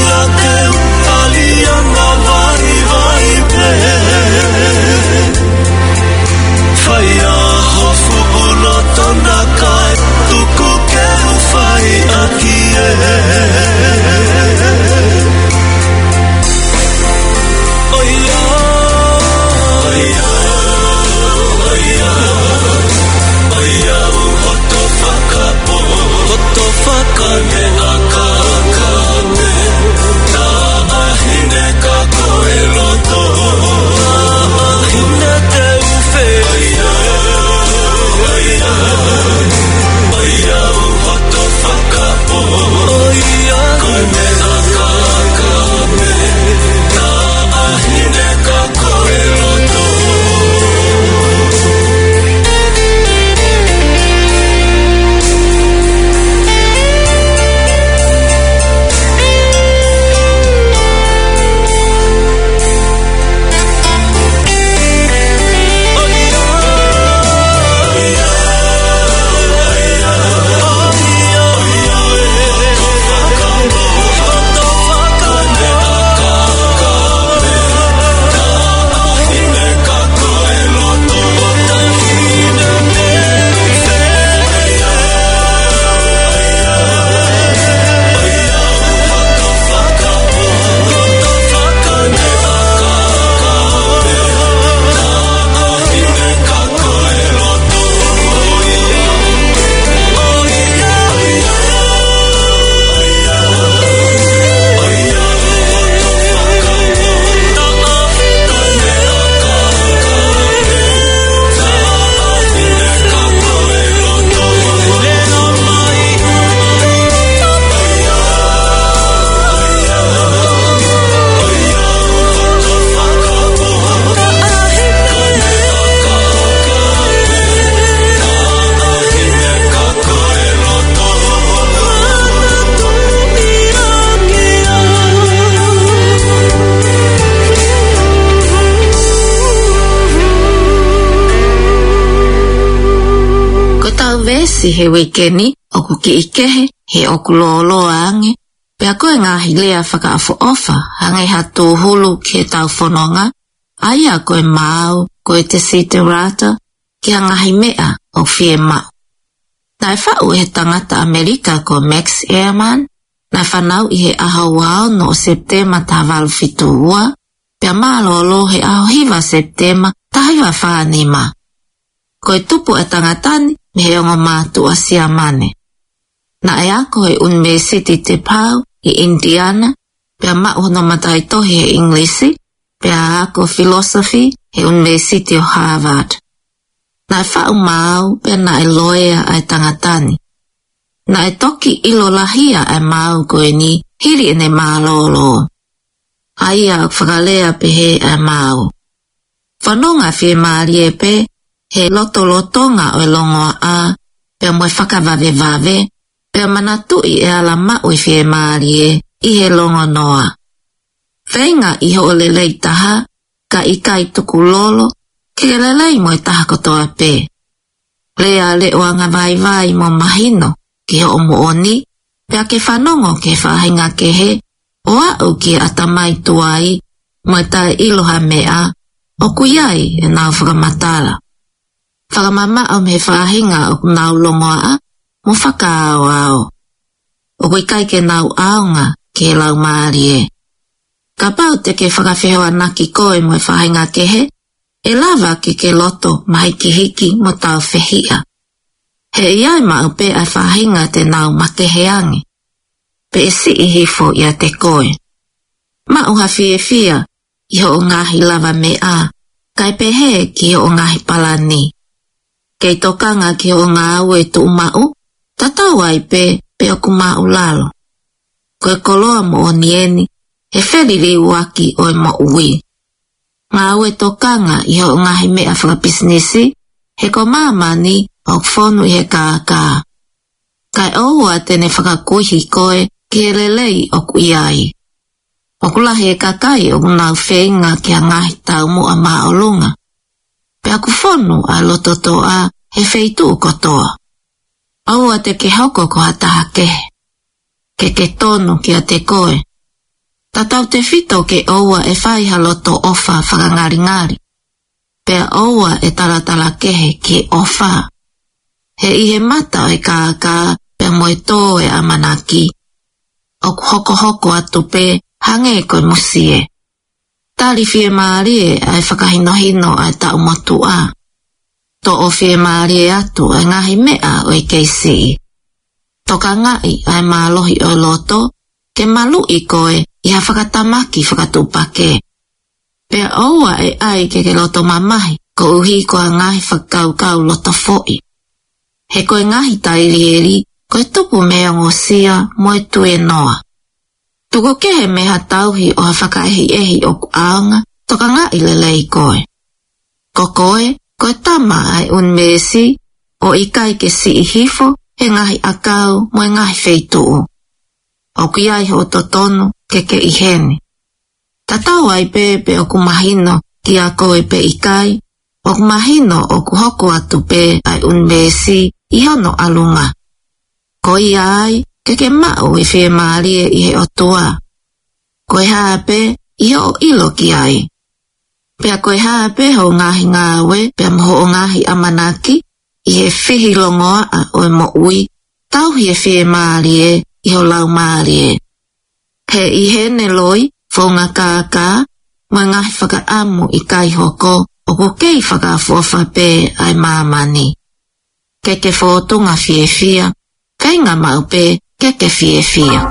si he wekeni oku ki ikehe he oku looloa ange. Pea koe ngahi lea whakaafo ofa hange hatu hulu ki he tau whanonga. Aia koe mau koe te site rata ki a ngahi mea o fie mau. Nai whau he tangata Amerika ko Max Ehrman. Nai whanau i he aho wao no Septema tawalu fitu ua. Pea malolo he aho hiwa Septema tahiwa whanima. Koe tupu e tangatani me he ongo mātu a siamane. Na e ako he University te pau i Indiana. Pea mau no matai tohi he Englisi. Pea ako philosophy he University o Harvard. Na e whau mau pea na e loea ai tangatani. Na e toki ilo lahia ai mau koe ni hiri ene malolo. Aia whakalea pe he ai mau. Whanonga fie maari e pe he loto lotonga o longoa a pea moe whakavave vave pea manatui e ala mau i fie maari e i he longo noa. Whainga i ho lelei taha ka ikai tuku lolo ke lelei moe taha kotoa pe. Lea le oanga vai vai mo mahino ki ho omo oni pea ke whanongo ke whahinga ke he o au ki atamai tuai moe tae iloha mea o kuyai e nau whakamatala. Whakamama o me whahinga o nau longoa a mo whakaao ao. O kuikai ke nau aonga ke lau maari e. Ka pau te ke whakawhehoa naki koe moe whahinga ke he, e lava ke ke loto mahi ki hiki mo tau whehia. He iai mau pe ai whahinga te nau makeheangi. Pe e si i hifo ia te koe. Mau ha fie fia i ho ngahi lava me a, kai pe he ki ho ngahi palani. Kei tokanga ki ho ngā ue tu umau, tatau ai pe pe oku mau lalo. Koe koloa mo o nieni, he wheriri waki o e mo ui. Ngā ue tokanga i ho ngahi mea whakapisnisi, he ko mamani o whonu i he kākā. Kai oua tene whakakuihi koe ki he lelei o ku iai. O kula he kakai o nau whenga ki a ngahi tau mo a maolunga. Pea ku whonu a lototo a he wheitu kotoa. Oua te ke hoko ko hataha kehe. Ke ke tonu ki a te koe. Tatau te whito ke oua e whaiha loto ofa whakangari-ngari. Pea oua e talatala kehe ki ofa. He ihe mata o e kākā pea moe tō e amanaki. O ku hoko hoko atu pe hange koe musie. Tari fie maarie ai whakahinohino ai tau motu a. To o fie maarie atu ai ngahi mea o e keisi. Toka ngai ai malohi o loto, ke malu i koe i ha whakatamaki whakatupake. Pea oua e ai ke ke loto mamahi, ko uhi koa ngahi whakaukau loto foi. He koe ngahi tairieri, koe tupu mea ngosia moe tue noa. Tuko kehe meha tauhi o ha whakaehi ehi o ku aonga, toka ngai lelei koe. Ko koe, koe tama ai un mesi, o ikai ke si i hifo, he ngahi akau moe ngahi feituu. O kiai ho totonu ke ke iheni. Tatau ai pepe o ku mahino ki a koe pe ikai, o ku mahino o ku hoko atu pe ai un mesi i hono alunga. Ko iai, ke ke mau i fie maarie i he otua. Koe hape i ho ilo ki ai. Pea koe hape ho ngahi ngawe, pea moho o ngahi amanaki, i he whihi longoa a o e mo ui, tau hi e fie maarie i ho lau maarie. He i hene loi, whaunga kākā, mo ngahi whakaamu i kai hoko, o ko kei whakaafuafa pe ai mamani. Ke ke whotunga fie fia, kei ngā mau pe ke ke fie fia.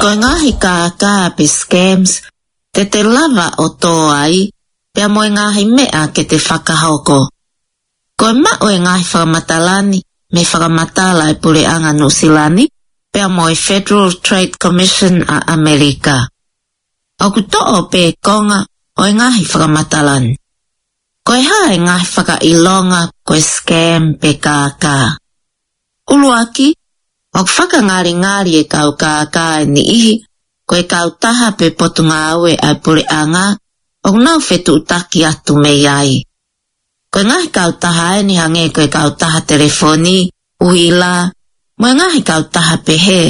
Koe ngahi ka ka pe scams, te te lava o tō ai, pea moe ngahi mea ke te whakahoko. Koe mao e ngahi whakamatalani, me whakamatala e pureanga Nusilani, pea moe Federal Trade Commission a Amerika. Oku to'o pe konga o e ngahi whakamatalani. Koe hae ngahi whakailonga koe scam pe kākā. Uluaki, o whakangari ngari e kau kākā e ni ihi, koe kau taha pe potunga aue ai pureanga, o nau whetu utaki atu me iai. Koe ngahi kau taha e ni hange koe kau taha telefoni, uhila, moe ngahi kau taha pe he.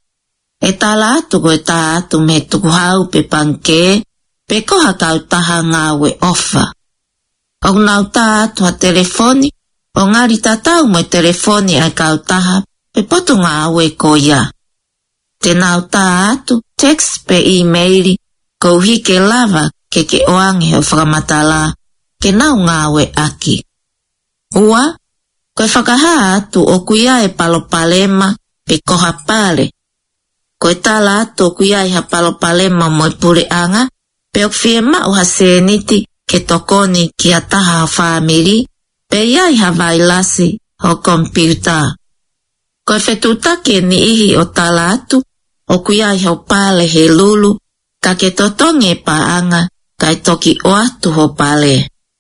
E tala atu koe taha atu me tuku hau pe panke, pe koha kau taha ngawe ofa. O nau taha atu ha telefoni, o ngari tatau moe telefoni ai kau taha, pe potunga aue ko ia. Te nau taha atu, text pe e-maili, kou hike lava ke ke oange o whakamatala, ke nau ngawe aki. Ua, koe whakaha atu o kuia e palopalema pe koha pale. Koe tala atu o kuia e ha palopalema moe pureanga, pe o fie mau ha seniti ke tokoni ki a taha o whamiri, pe iai ha vailasi o kompyuta. Koe whetutake ni ihi o tala atu, o kuia i hau pale he lulu, ka ke totonge paanga, kai toki o atu ho pale.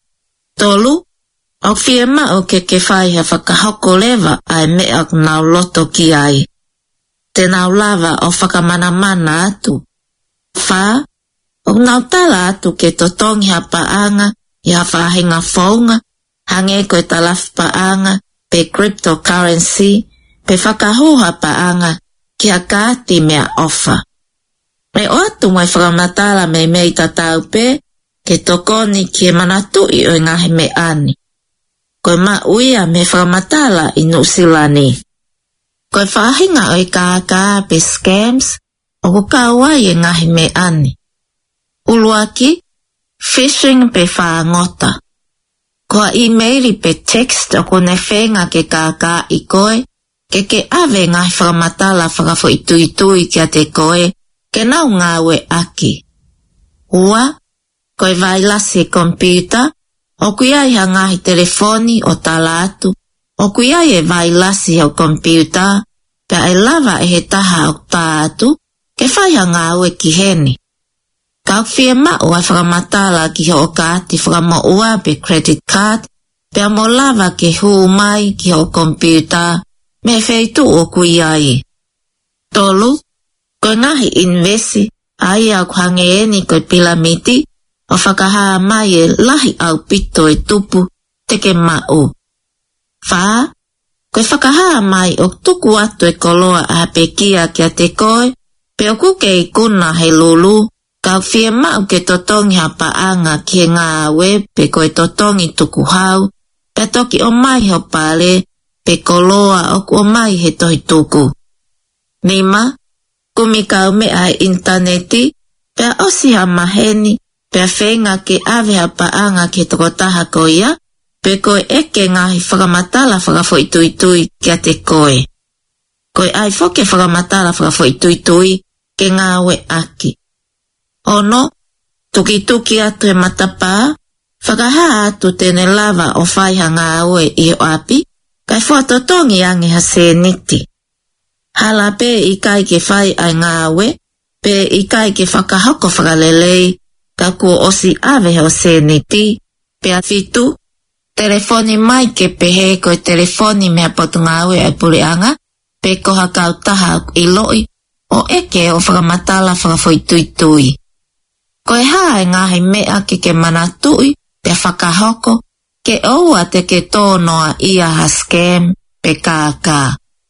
Tolu, o fie mao ke ke whai ha whakahoko lewa ai mea nau loto ki ai. Te nau lava o whakamanamana atu. Wha, o nau tala atu ke totonge ha paanga, i ha whahinga whaunga, hange koe talaf paanga, pe cryptocurrency, pe whakahoha paanga, ki a kāti mea ofa. Me o atu mai whakamatala me mei tatau pe, ke tokoni ki e manatui o ngahe me ani. Koe ma uia me whakamatala i Nusilani. Koe whahinga o i kākā pe scams, o kukawai e ngahe me ani. Uluaki, phishing pe whaangota. Koa e-maili pe text o kone whenga ke kākā i koe, ke ke ave ngahi whakamatala whakafo i tui tui kia te koe, ke nau ngawe aki. Ua, koe vailasi e kompyuta, o kuiai ha ngahi telefoni o tala atu, o kuiai e vailasi o kompyuta, pe ai lava e he taha o tā atu, ke whai ha ngawe ki heni. Kau fie mao ai whakamatala ki ho o kāti whakamo ua pe credit card, pe amo lava ke huu mai ki ho kompyuta, me feitu o kuiai. Tolu, koe ngahi invesi, ai au hange eni koe pilamiti, o whakahaa mai e lahi au pito e tupu, teke mau. Wha, koe whakahaa mai o tuku atu e koloa a pekia kia te koe, pe o kuke i kuna he lulu, kau fie mau ke totongi ha paanga ki ngā web pe koe totongi tuku hau, pe toki o mai ho pale, pe koloa o kua mai he tohi tuku. Nima, kumi kau mea e interneti, pe osi ha maheni, pe whenga ke ave ha paanga ke tokotaha koia, pe koe eke ngahi whakamatala whakafo i tui tui kia te koe. Koe ai whoke whakamatala whakafo i tui tui ke ngāwe aki. Ono, tuki tuki atu e matapā, whakaha atu tene lava o whaiha ngāwe i o api, kai whatotongi ange ha seniti. Hala pe i kai ke whai ai ngāwe, pe i kai ke whakahoko whakalelei, ka kua osi ave o seniti, pe a fitu, telefoni mai ke pehe koe telefoni mea potu ngāwe ai pureanga, pe koha kau taha i loi, o eke o whakamatala whakafoi tui tui. Koe hae ngahi mea ke ke manatui, pe whakahoko, ke oua te ke tōnoa ia ha scam pe kākā.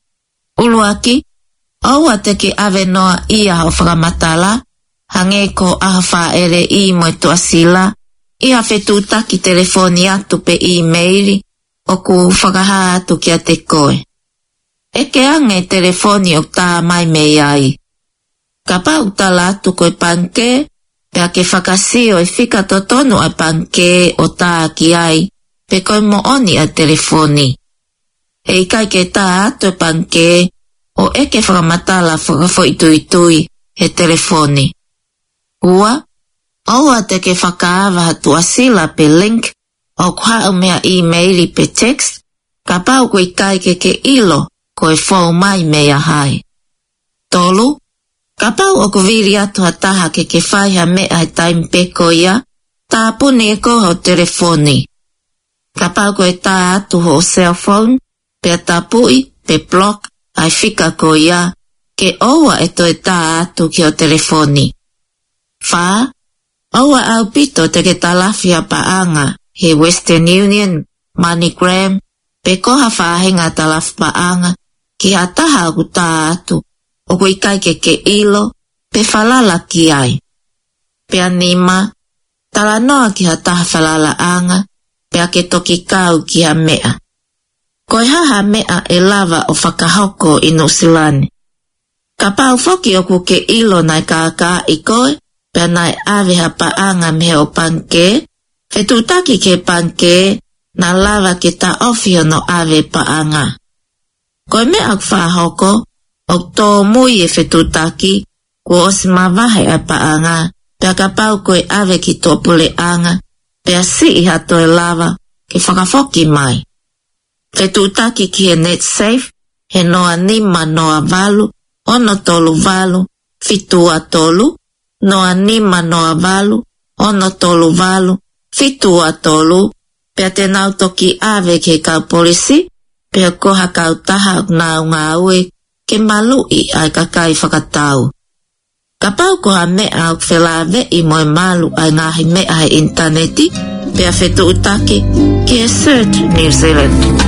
Uluaki, oua te ke ave noa ia ho whakamatala, hange ko aha wha ere i moe tuasila, ia whetutaki telefoni atu pe e-maili, o ku whakaha atu kia te koe. Eke ange telefoni o tā mai mei ai. Ka pau tala atu koe panke, pe ake whakasio e whika totonu ai panke o tā ki ai, pe koe mo oni a telefoni. E ikai ke tā atu e panke, o eke whakamatala whakafo i tui tui, he telefoni. Ua, oua te ke whakaawa hatu asila pe link o kwa mea e-maili pe text, ka pau koe kai ke ke ilo koe whau mai mea hai. Tolu, ka pau o ko viri atu hataha ke ke whaiha mea he taim peko ia, tā pune e koho telefoni. Ka pau koe tā atu ho cell phone, pe tā pui, pe block, ai whika ko ia, ke oua e toi tā atu ki o telefoni. Wha, oua au pito te ke talafia paanga, he Western Union, MoneyGram, pe koha whahenga talaf paanga, ki ataha aku tā atu, o kui kai ke ke ilo, pe whalala ki ai. Pe anima, tala noa ki hataha whalala anga, pe ake toki kau ki ha mea. Koe haha mea e lava o whakahoko i Nusilani. Ka pau whoki o ku ke ilo nai kākā i koe, pe nai aweha paanga mehe o panke, fe tūtaki ke panke, na lava ke ta ofio no awe paanga. Koe mea ku whahoko, o tō mui e fe tūtaki, ko osi mawahe a paanga, pe ka pau koe awe ki tō pule anga, pe a si i hato e lava, ke whakawhoki mai. Fe tūtaki ki e net safe, he noa nima noa valu, ono tolu valu, fitua tolu, noa nima noa valu, ono tolu valu, fitua tolu, pe te nau toki awe ke kau polisi, pe o koha kau taha nau ngā ue, ke malui ai kakai whakatau. Ka pau koha mea au whelawe i moe malu ai ngahi mea he interneti, pe a whetu utaki ki e Search New Zealand.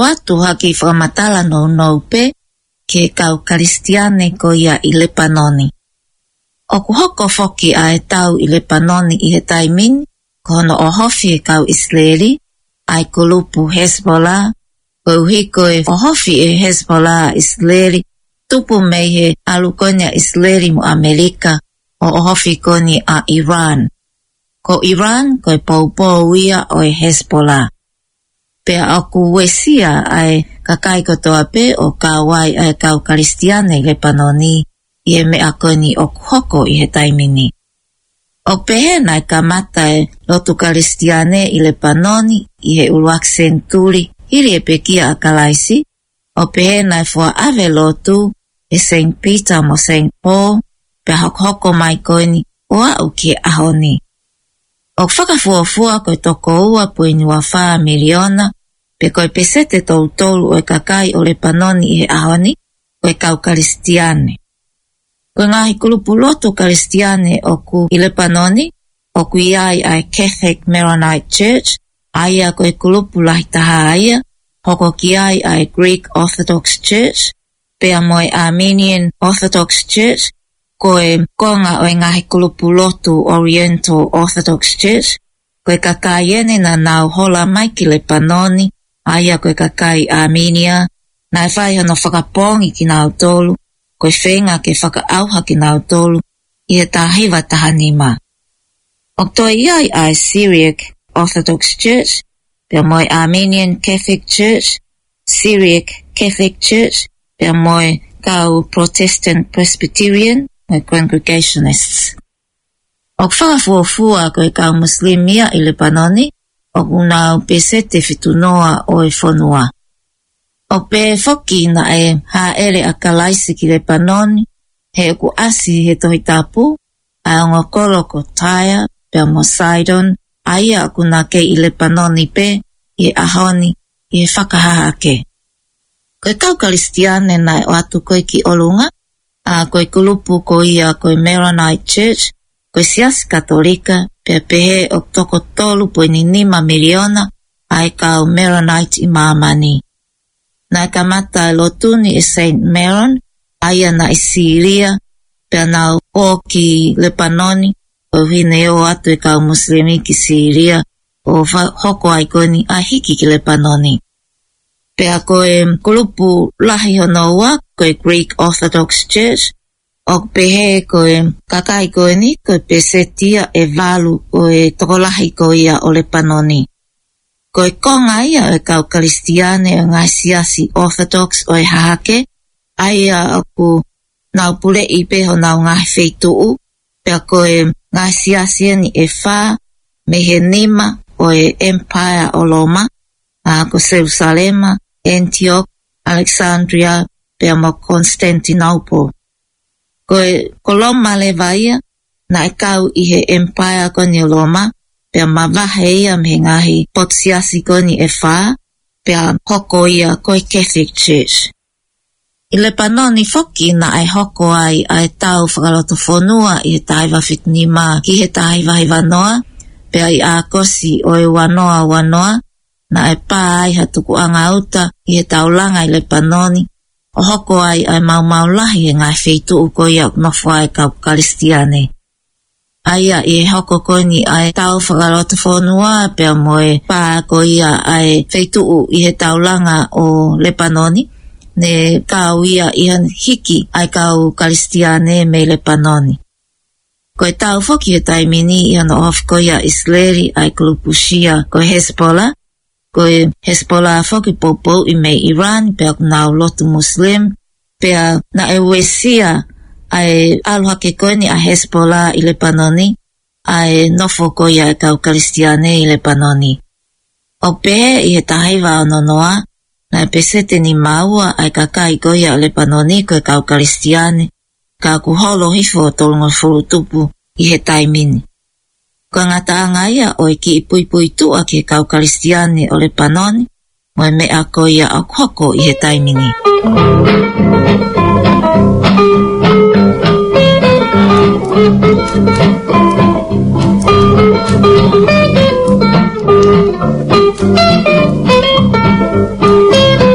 atu haki whamatala no no pe ke kau Karistiane ko ia i Lepanoni. O ku hoko foki a e tau i Lepanoni i he taimin, kono o hofi e kau Israeli, ai kulupu Hezbollah, ko uhiko e o hofi e Hezbollah Israeli, tupu mei he alukonia Israeli mu Amerika, o o hofi koni a Iran. Ko Iran ko e poupou ia o e Hezbollah. Pea aku wesia ai kakai kotoa pe o kawai ai kau Karistiane i Lepanoni, i e mea koni o hoko i he taimini. O pehe nai kamata e lotu Karistiane i Lepanoni i he uluak senturi hiri e pekia a kalaisi, o pehe nai fua ave lotu e Saint Peter mo Saint Paul, pe hoko mai koni o au ki ahoni. O whakafuafua koe toko ua puini wa whaa miliona, pe koe pesete tolu tolu o e kakai o Lepanoni i he ahoni, koe kau Karistiane. Koe ngahi kulupu lotu Karistiane o ku i Lepanoni, o ku iai ai Catholic Maronite Church, aia koe kulupu lahi taha aia, hoko ki ai ai Greek Orthodox Church, pea moe Armenian Orthodox Church, koe konga o e ngahi kulupu lotu Oriental Orthodox Church, koe kakai ene na nau hola mai ki Lepanoni, aia koe kakai Armenia, na e whai hono whakapongi ki nau tolu, koe whenga ke whakaauha ki nau tolu, i he tahiwa tahanima. O toi iai ai Syriac Orthodox Church, pia moe Armenian Catholic Church, Syriac Catholic Church, pia moe kau Protestant Presbyterian, moe Congregationists. O whakafuafua koe kau Muslimia i Lepanoni, o kunau pesete fitunoa o e whonua. O pe foki na e ha ere a kalaisi ki Lepanoni, he ku asi he tohi tapu, a ongo kolo ko Tyre, pe mo Sidon, aia aku na ke i Lepanoni pe, i ahoni, i e whakahahake. Koe kau Karistiane na e o atu koe ki olunga, a koe kulupu ko ia koe Maronite Church, koe siasi katolika, pe pehe o toko tolu poini nima miliona, ai kau Maronite i Mamani. Na kamata lotuni e Saint Maron, aia na i Syria, pe nau o ki Lepanoni, o hine o atu e kau Muslimi ki Syria, o hoko ai koni a hiki ki Lepanoni. Pe a koe kulupu lahi honoua, koe Greek Orthodox Church, o pehe koe kakai koe ni, koe pesetia e valu o e tokolahi ko ia o Lepanoni. Koe konga ia e kau Karistiane o ngai siasi Orthodox o e hahake, aia aku nau pule i peho nau ngai feituu, pea koe ngai siasi ni e wha, mehe nima o e Empire o Roma, a ko Jerusalema, Antioch, Alexandria, pea mo Constantinople. Koe koloma le vaia, na e kau i he Empire koni Roma, pea mawahe ia me ngahi potsiasi koni e wha, pea hoko ia koe Catholic Church. I Lepanoni foki na ai hoko ai ai tau whakaloto whonua i he taiwa whitnima ki he taiwa he wanoa, pea i a kosi o e wanoa wanoa, na e pā ai hatuku anga uta i he taulanga i Lepanoni, o hoko ai ai mau mau lahi e ngai wheitu uko ia nofo ai kau Karistiane. Aia i e hoko koni ai tau whakaroto whonua, pea moe pā ko ia ai wheitu u i he taulanga o Lepanoni, ne kau ia i han hiki ai kau Karistiane me Lepanoni. Ko e tau foki e taimini i han of ko ia Israeli ai kulupushia ko Hezbollah, ko e Hezbollah foki popo i me Iran, pea nau lotu Muslim, pea na e wesia ai aluhake koeni a Hezbollah i Lepanoni, ai nofo ko ia e kau Karistiane i Lepanoni. O pehe i he tahaiwa o nonoa, na e pesete ni maua ai kakai ko ia o Lepanoni ko e kau Karistiane, ka kuholo hifo o tolunga furutupu i he taimini. Ko ngata anga ia o e ki i pui pui tua ki e kau Karistiane o Lepanoni, mo e mea ko ia o hoko i he taimini. Thank you.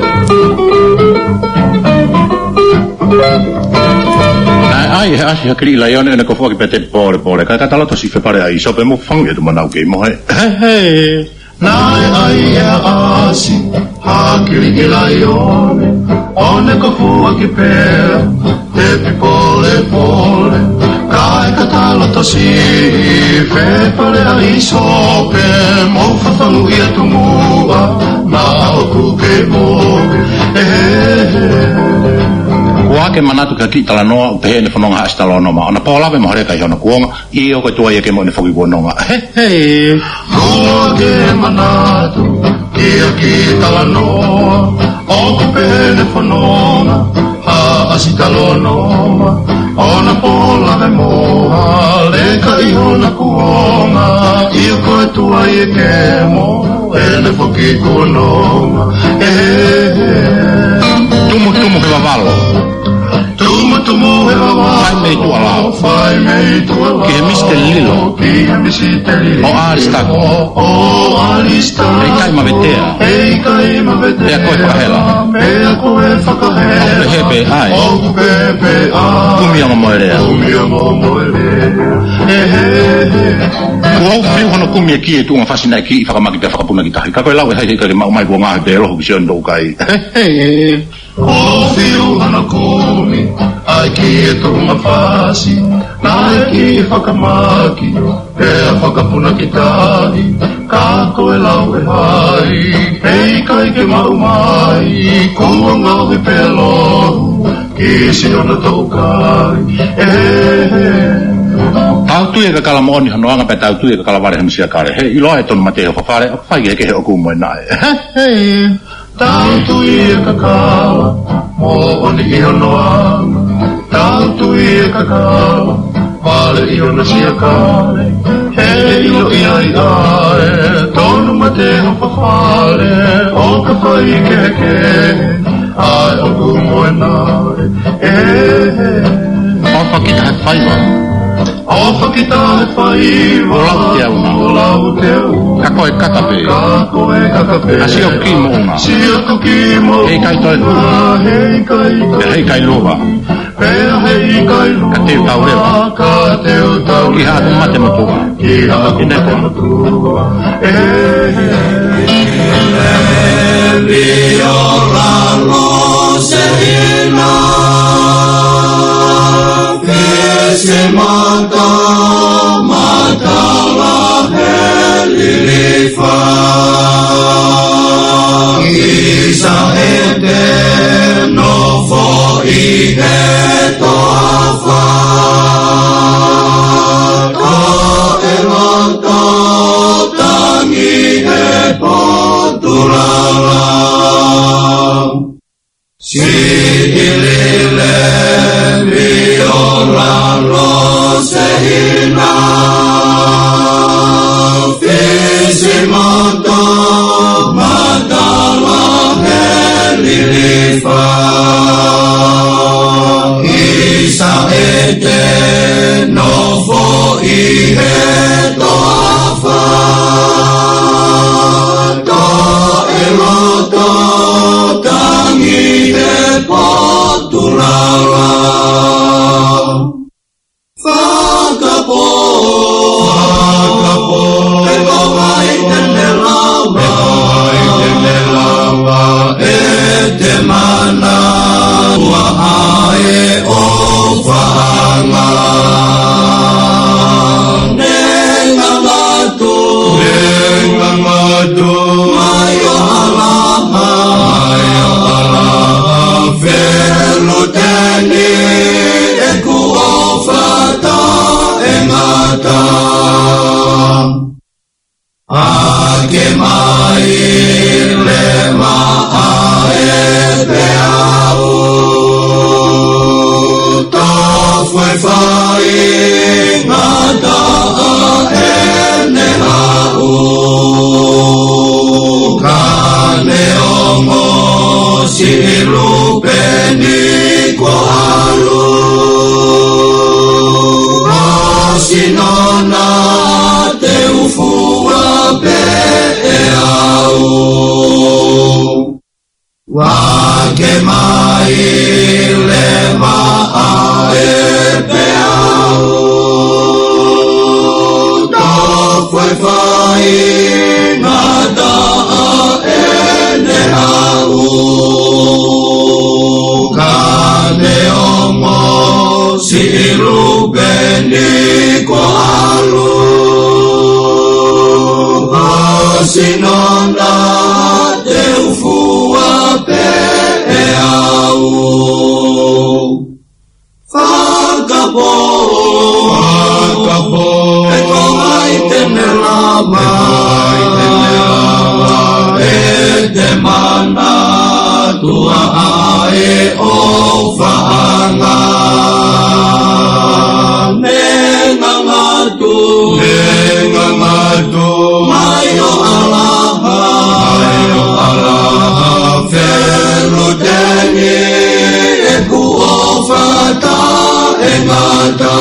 ja kri la yon en ko fo ki pete pore pore ka ka to si fe pare ai so pe mo fang e to manau ke mo he he nai ai a asi ha kri la yon on ko fo ki pe te pole pole kai ka talo to si fe pare ai so pe mo fa fa lu ia tu mo na o ku ke mo Kua ke manatu ka ki tala noa pe ne fononga astalo no ma ona pola be mohare ka hona kuonga I o ko tua ye ke mo ne foki bononga he he Kua ke manatu ki ki tala noa o ko pe ne fononga ha asitalo no ona pola be moha le ka I hona kuonga I o ko tua ye ke mo e ne foki bononga he he Tumu tumu he wavalo Tumu tumu he wavalo Fai mei tua lao Fai mei tua lao Ki he miste lilo Ki he miste lilo O aristako O aristako Hei kai ma vetea Hei kai ma vetea Pea koe whakahela Pea koe whakahela O pe hepe ai O pe pe ai Kumia ma moerea Kumia ma moerea He he he Kua u whiu hono kumia ki e tunga whasina ki I whakamaki pia whakapuna ki tahi Ka koe lau e hei hei kari mau mai kua ngahi pe rohu ki sion tau kai He he O whiu hono kumi Ai ki e tunga whasi Nai ki e whakamaki Pea whakapuna ki tahi Ka koe lau e hai Hei kai ke mau mai Kua ngau he pea lohu Ki si ona tau kai E he he Tau tui e ka kala mooni hano anga pe tau tui e ka kala ware hamsia kare he ilo e tonu mate he whawhare a whai he ke he oku moe nae he he Tau tui e ka kala Mo oni I hano anga Tau tui e ka kala Vale I ona sia kare He ilo I ai ae Tonu mate ho whawhare O ka whai ke ke Ai oku moe nae E he Opa ki ta he whaiwa Opa ki ta he whaiwa O lau te au na O lau te au Ka koe kakape Ka koe kakape A sio ki moonga Sio ki moonga Hei kai toi hua Hei kai toi Te hei kai lova Pea hei kai lova Ka teu tau rewa Ka teu tau rewa Ki haa tu mate motua Ki haa tu mate motua E he Leo ralo se hina Se mata mata la helilifa Isa ete no fo I eto afa Ka elanto tangi e potulala Si ilile Violalo se hina Fisimato matala helilifa Isa ete no fo I eto afa Ka eloto tangi e potulala Fakapo Fakapo Eko mai tene lawa Eko mai tene lawa E te mana Ua ae o whaanga Nenga ngatu Nenga ngatu Mai o alaha Mai o alaha Velu teni Eku o fata engata Ake mai le maa e pe au Ta fue fai ngata a ene au Kane ongo silupe ni kwa alu Sinona te ufua pe e au Wake mai le maa e pe au fai ngata ene au kane ongo si rubeni kwa alu sinona te ufua pe e au Fakapo Fakapo e kohai tene lama e te mana tua ae o whaanga nenga ngatu nenga ngatu mai o alaha mai o alaha whelu teni e ku o whata e ngata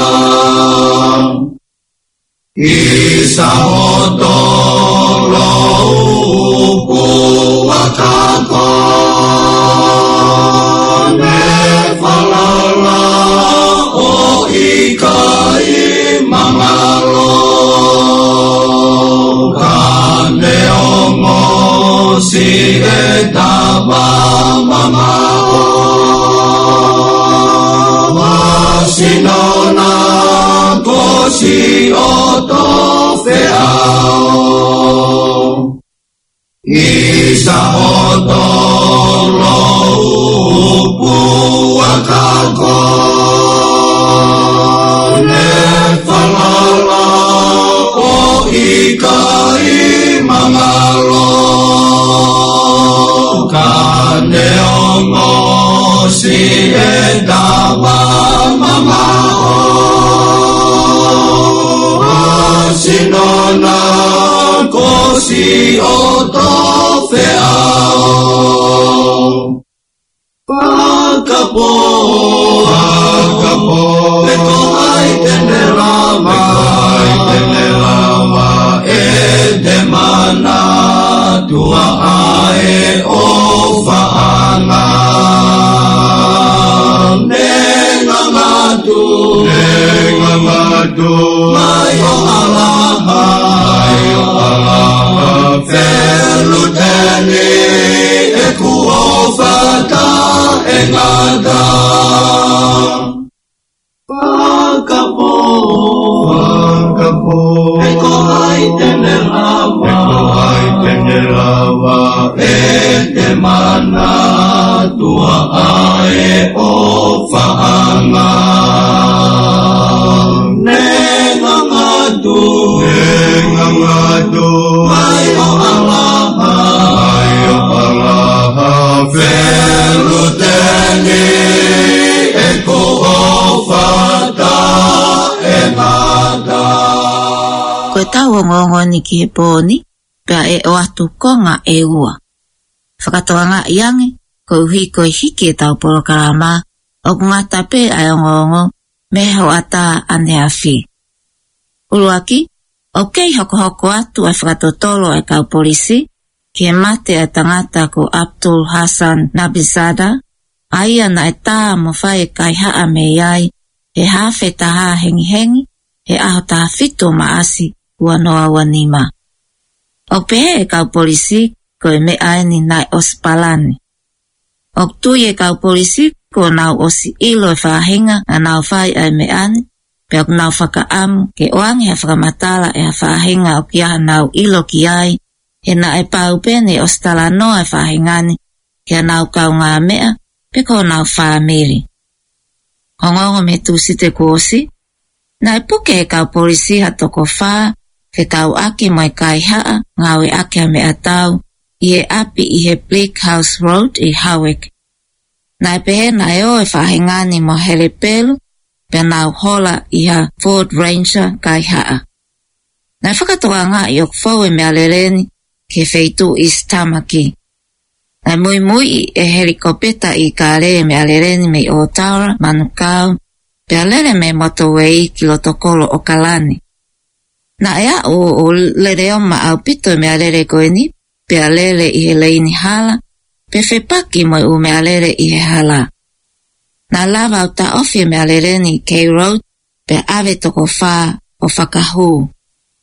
isa hoto lo upu wakako ne falala o ikai mangalo kane ongo si etaba mamao sinona kosi oto feao isa oto lo upu wakako ne falala o ikai mangalo kane ongo si etaba mamao sinona kosi oto feao Pakapo Pakapo Eko ai tene lama ai tene lama e te mana tua ae o whaanga nenga ngatu nenga ngatu mai o alaha mai o alaha whelu tene e ku o whata e ngata Pakapo Pakapo e ko ai tene lava e ko ai tene lava e te mana tua ae o whaanga nenga ngatu nenga ngatu mai o alaha mai o alaha whelu tene e ko o whata e ngata Koe tau o ngongo ni ki he pōni, pia e o atu konga e ua. Whakatoa ngā iangi, ko uhi koe hiki e tau poro karama, o ngata pe ai o ngongo, me ho ata ane a whi. Uruaki, o kei hoko hoko atu ai whakatotolo e kau polisi, ki he mate e tangata ko Abdul Hassan Nabizada, aia na e tā mo whai kai haa me iai, he hawhe taha hengi hengi, he aho taha fito maasi, ua noa wanima. O pehe e kau polisi, ko e me aeni nai ospalani. O tui e kau polisi, ko nau osi ilo e whahenga, na nau whai ai me ani, pe o nau whakaamu, ke oangi ha whakamatala e ha whahenga o kia nau ilo ki ai, he na e pau pene ostala noa e whahengani, ke nau kau ngā mea, pe ko nau whaamiri. Hongongo me tūsite kōsi, na e puke e kau polisi ha toko whaa, ke tau aki mai kai haa, ngawe aki a mea tau, i he api i he Bleak House Road i Hawick. Na e pehe na e o e whahengani mo hele pelu, pe nau hola i ha Ford Ranger kai haa. Na e whakatoa ngā i ok fau e mea lereni, ke feitu i Stamaki. Na mui mui e helikopeta i ka re mea lereni me o Taura, Manukau, pe alere me motorway ki lotokolo o Kalani. Na ea o o lereo ma au pito me alere koeni, pe alere i he leini hala, pe whepaki mo u me alere i he hala. Na lava au ta ofi me alere ni K Road, pe ave toko wha o whakahu.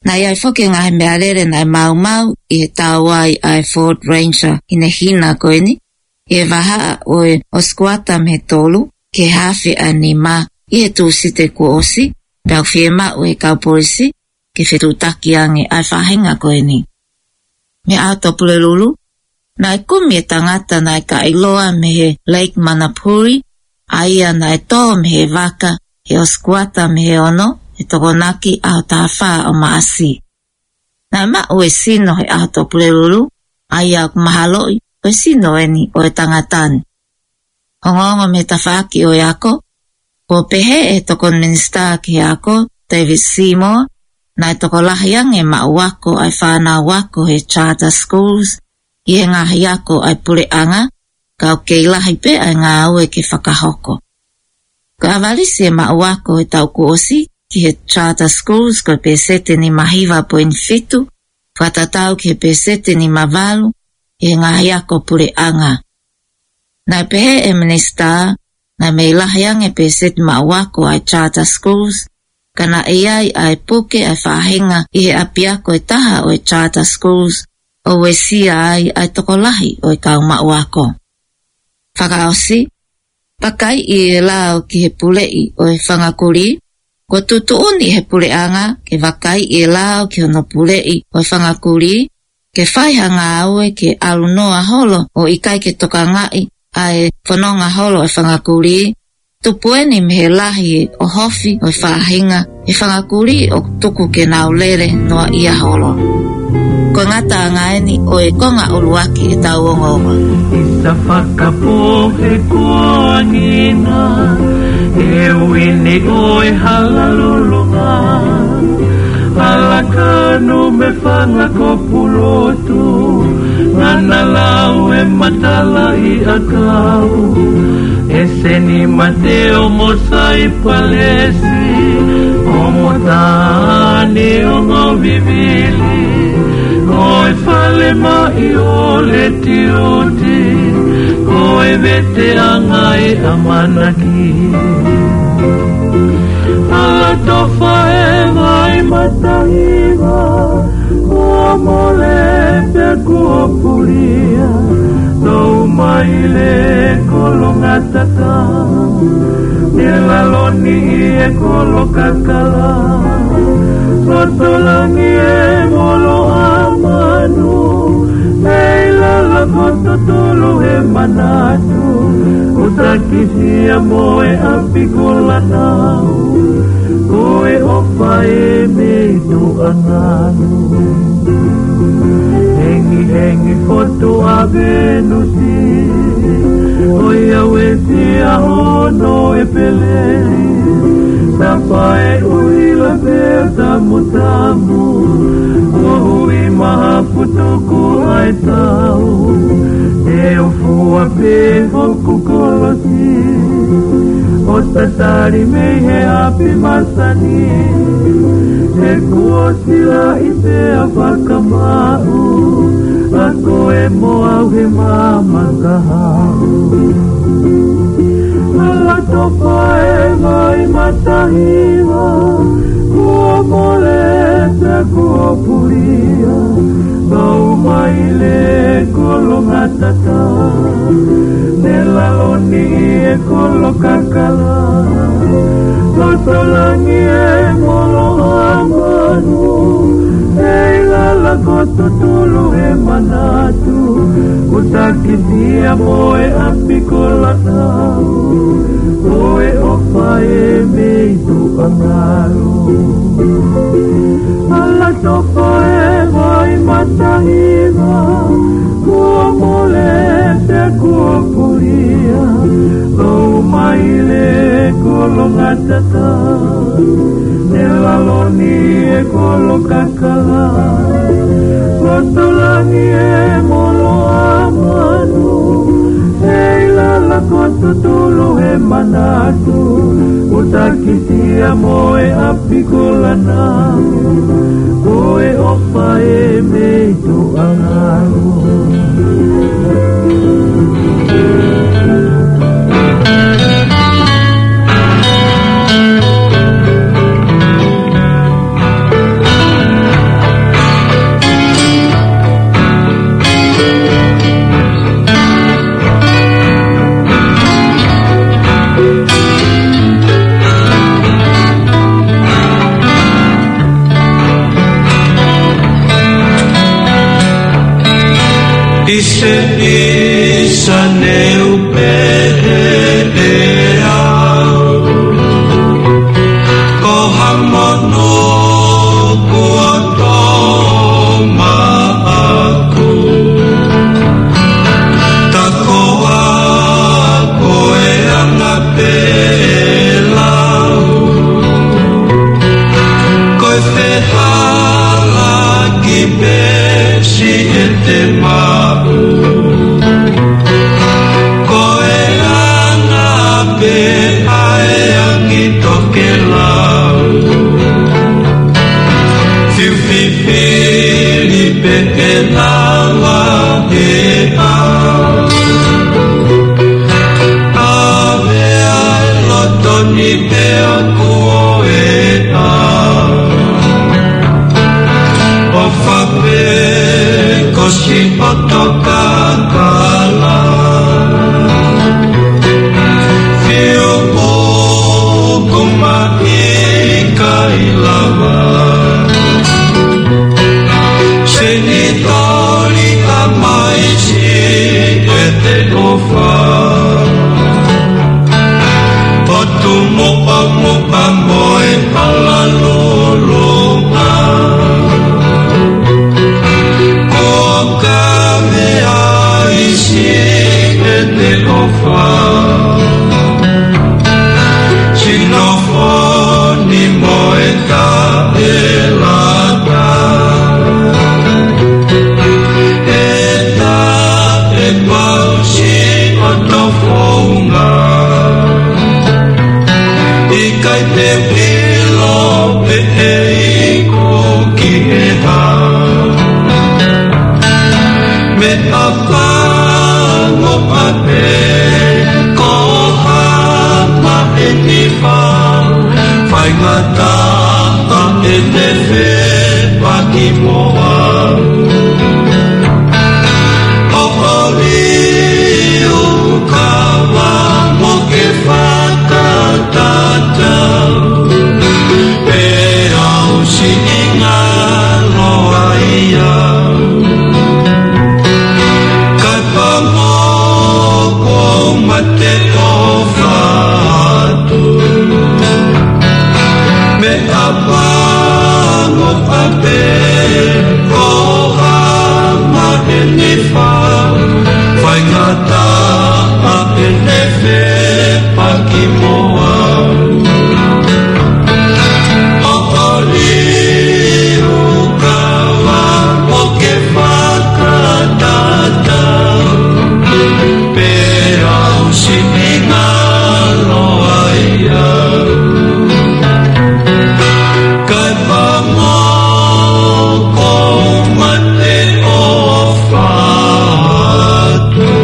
Na iai whoke ngahe mea lere nai mau mau i he tāwai ai Ford Ranger i ne hina koeni. I he waha oe o squata me tolu ke hawhi a ni ma i he tūsite ko osi. Pau whie ma oe kau polisi ke whetu taki ange ai whahenga koeni. Me auto pule lulu. Nai kumi e tangata nai ka iloa me he Lake Manapuri. Aia nai tō me he waka he o squata me he ono. He tokonaki au tāwha o maasi. Nai ma oe sino he auto pule lulu. Aia ku mahaloi oe sino eni oe tangatani. Hongongo me tawhaki oe ako. Ko pehe e tokon minsta ki ako David Seymour. Nai toko lahiang e ma wako ai whāna wako he charter schools. I he ngahi ako ai pule anga. Kau kei lahi pe ai ngā ue ke whakahoko. Ka avalisi e ma wako he tau kuosi. Ki he charter schools ko pesete ni mahiwa poin fitu. Whatatau ki he pesete ni mavalu. I he ngahi ako pule anga. Nai pehe e minista. Nai mei lahiang e pesete ma wako ai charter schools. Kana e ai ai puke ai whahenga i he apiako e taha o e charter schools. O we sia ai ai toko lahi o e kau mauako. Whakaosi, pakai i e lao ki he pulei o e whangakuri. Ko tutuuni he puleanga ke wakai i e lao ki hono pulei o e whangakuri. Ke whaihanga aue ke alunoa holo o ikai ke toka ngai ai whanonga holo e whangakuri. Tupueni me he lahi o hofi o e whahinga e whangakuri o tuku ke naulere noa ia holo. Ko ngata ngaeni o e konga uluaki e tau ongonga. Isa whakapohe kua ngina, e uine o e halalulunga. Alakanu me whanga ko pulotu, ngana lau e matala i akau. E seni mateo mosai palesi, o motani o ngovivili. Koe whale mai o le tioti, koe vete angai amanaki. Ala tofa e vai matahiva, kua mole pe kua puria, dou mai le kolongataka, nilaloni e kolokakala, sotolangi e molo amanu, eilala koto tolu e manatu, utakisia moe apikulanau, koe ofa e meitu anganu. Hengi hengi foto a Venusi, oia weti a hono e peleri, Tapa e uila verta mutamu, o hui maha putuku ai tau, e o fua pe hoku kolosi, o tatari mei he api masani, e kuosila i te a whakamau, ako e moau he mamangahau. Ala topa e vai matahiwa, kua mole te kua puria, kau mai le kolongatata, nelaloni e kolokakala, sotolangi e molo amanu, eilala koto tulu e manatu, utakitia moe apikolanau, koe ofa e meitu angaru. Ala tofa e vai matahiva, kua mole te kua puria, kou mai le kolongatata, nelaloni e kolokakala, sotolangi e molo amanu, eilala koto tulu e manatu, utakisia moe apikulanau, koe ofa e meitu angaru. halaki pesi e te mau koe ana pe ae angi toke lau fiu fifili pe e lawa e au ave ai lotoni pe aku e au o fape kosi otoka kala fiu o kuma ika ilawa senitori amai si e te ofa otu mopa mopa moe pala lolonga te ofa sinofoni moe ka e lata e ta e pausi o tofonga i kai te pilo pe e iko ki e ha me apa o pape ko hama e ni fa fai ngata ta e te fe pa ki moa o ori u kawa mo ke whaka tata e au si inga loa ia mate ofa tu me apango pape koha ma enifa fai ngata a enefe pakimoa o ori ukawa o ke whakatata si inga loa ia kai pamoko mate ofa tu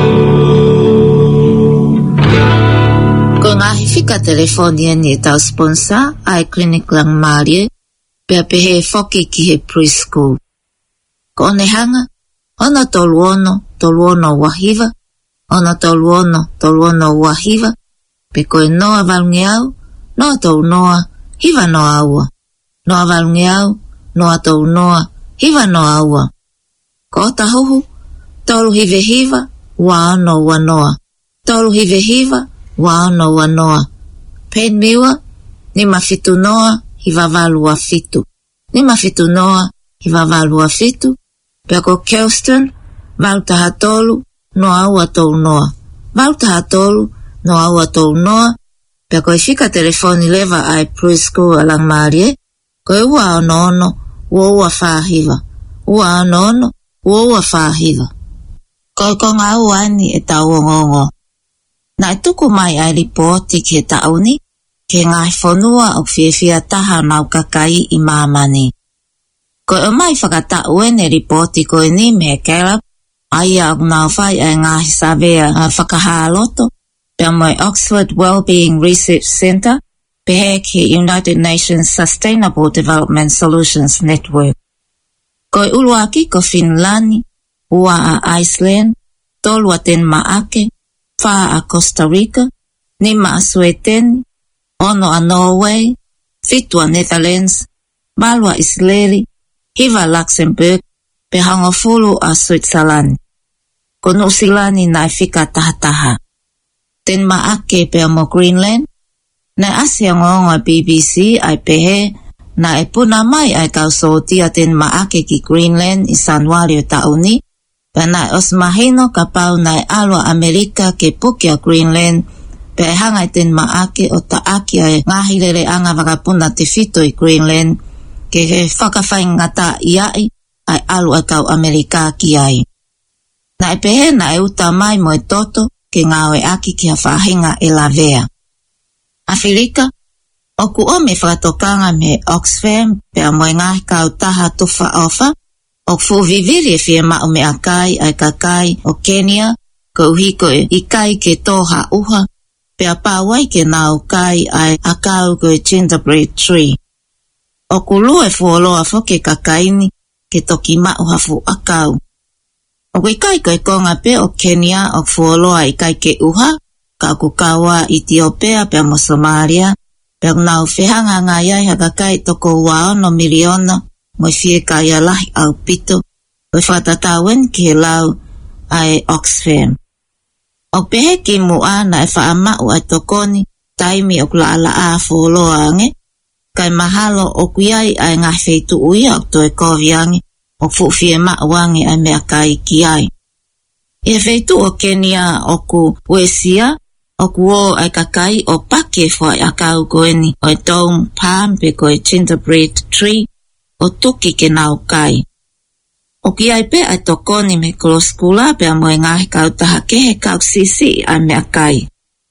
ko ngahi fika telefonia ni tau sponsor ai clinic lang marie pia pehe foki ki he preschool ko ne hanga ono toluono toluono wahiva ona toluono, toluono wahiva, pe koe noa valungeau, noa tau noa, hiva noa aua. Noa valungeau, noa tau noa, hiva noa aua. Ko ota huhu, tolu hive hiva, wa ano wa noa. Tolu hive hiva, wa ano wa noa. Pen miwa, ni mafitu noa, hiva valua fitu. Ni mafitu noa, hiva valua fitu, pe ko Kelston, valta hatolu, no aua tau noa. Valta hatolu, no aua tau noa. Pea koe fika telefoni leva ai preschool alang marie, koe ua anono, ua ua whahiva. Ua anono, ua ua whahiva. Koe konga au ani e tau ngongo. Na e tuku mai ai ripoti ke tau ni, ke ngai whanua o whiawhia taha nau kakai i mamani. Koe o mai whakatau ene ripoti koe ni me Caleb, aia au nau whai ai ngahi savea uh, whakahaloto, pia moi Oxford Wellbeing Research Centre, pehe ki United Nations Sustainable Development Solutions Network. Koe uluaki ko Finlani, ua a Iceland, tolu a Denmarke, wha a Costa Rica, nima a Sweden, ono a Norway, fitu a Netherlands, malu a Israeli, hiva Luxembourg, pe hangofulu a Switzerland. Ko Nusilani na fika tahataha. Denmarke pe mo Greenland, na asia ngonga B B C ai pehe, na e puna mai ai kau sotia Denmarke ki Greenland i Januario tauni, pe na osmahino kapau na e alwa Amerika ke puki a Greenland, pe hanga i Denmarke o taaki ai ngahilere anga wakapuna te fito i Greenland, ke he whakawhaingata iai ai alu ai kau Amerika ki ai. Na e pehe na e uta mai mo e toto ke ngawe aki ki ha whahinga e la vea. Afirika, oku o me whakatokanga me Oxfam pea mo e ngahi kau taha tufa ofa, o fu viviri e fie mao me akai ai kakai o Kenya, ko uhiko e ikai ke toha uha, pea pawai ke nau kai ai akau ko e gingerbread tree. Oku lu e fuoloa fo ke kakaini ke toki mao hafu akau. Oku ikai ko e konga pe o Kenya o fuoloa ikai ke uha, ka kukawa Ethiopia pea mo Somalia, pea nau whehanga ngaiai hakakai toko wao no miliona, mo fie kaya lahi au pito, o whatatawen ke lau ai Oxfam. O pehe ki mua na e whaamau ai tokoni, taimi o kula ala a fuoloa ange, kai mahalo o kuiai ai ngā wheitu uia o toi koviange, o fufie mauange ai mea kai ki ai. E wheitu o Kenya o ku Wesia, o kuo ai kakai o pake fwai akau koeni o e Dome Palm pe ko e gingerbread tree o tuki ke nau kai. O ki ai pe ai tokoni me koloskula pe a moe ngahi kau taha kehe kau sisi ai mea kai.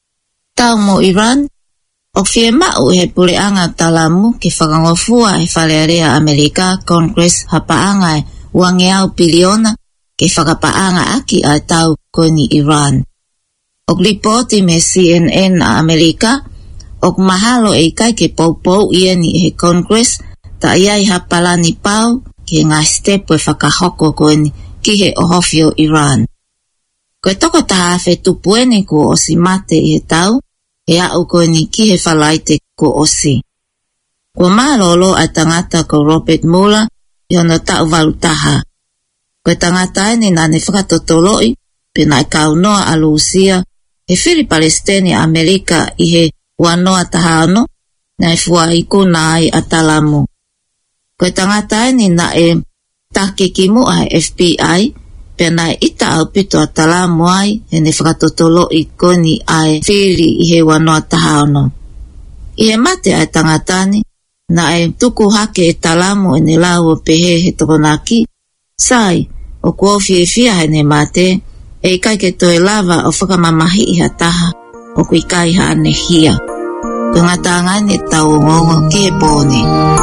Tau mo Iran, o fie mau he puleanga talamu ke whakangofua he whalearea Amerika Congress hapaanga e uangeau piliona ke whakapaanga aki ai tau koeni Iran. O ripoti me C N N a Amerika, o mahalo e kai ke poupou ieni he Congress, ta iai hapalani pau ke ngā step e whakahoko koeni ki he ohofio Iran. Koe toko taha whe tupueni ko osi mate i he tau, e au koeni ki he whalaite ko osi. Kua maalolo a tangata ko Robert Mueller, i ono tau walu taha. Koe tangata eni nane whakatotoloi, pina i kaunoa alusia, e whiri Palestine Amerika i he wanoa tahano, na e fua iku na ai atalamu. Koe tangata ni na e take ki mua he F B I, pe na e ita au pito atalamu ai, e ne whakatotolo i koni ai whiri i he wanoa tahano. I he mate ai tangatani, na e tuku hake e talamu e ne lau o pehe he tokonaki, sai, o kuofi e fia he ne mate, e kai ke toe lava o whakamamahi i hataha o kui kai haane hia. Ko ngata ngane tau ngongo ki he pōne.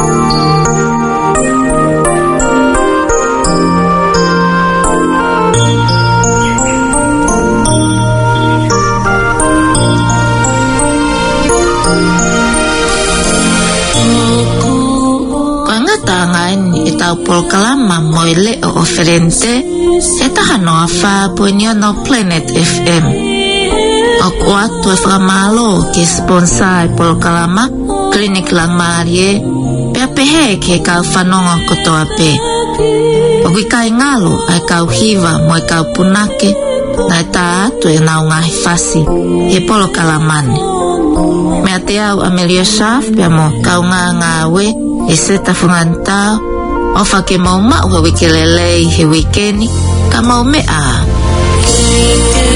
Ko ngata ngane e tau polkalama moi le o oferente e taha noa wha puenio no Planet F M. O kua tu e whakamalo ke sponsor e polokalama Clinic Langmarie pe a pehe ke kau whanonga kotoa pe. O kui kai ngalo ai kau hiva mo e kau punake na e tā atu e nau ngahi whasi e polokalamane. Mea te au Amelia Shaf pe mo kau ngā ngā we e seta whungantau o wha ke mau mau he wikelelei he wikeni ka mau mea.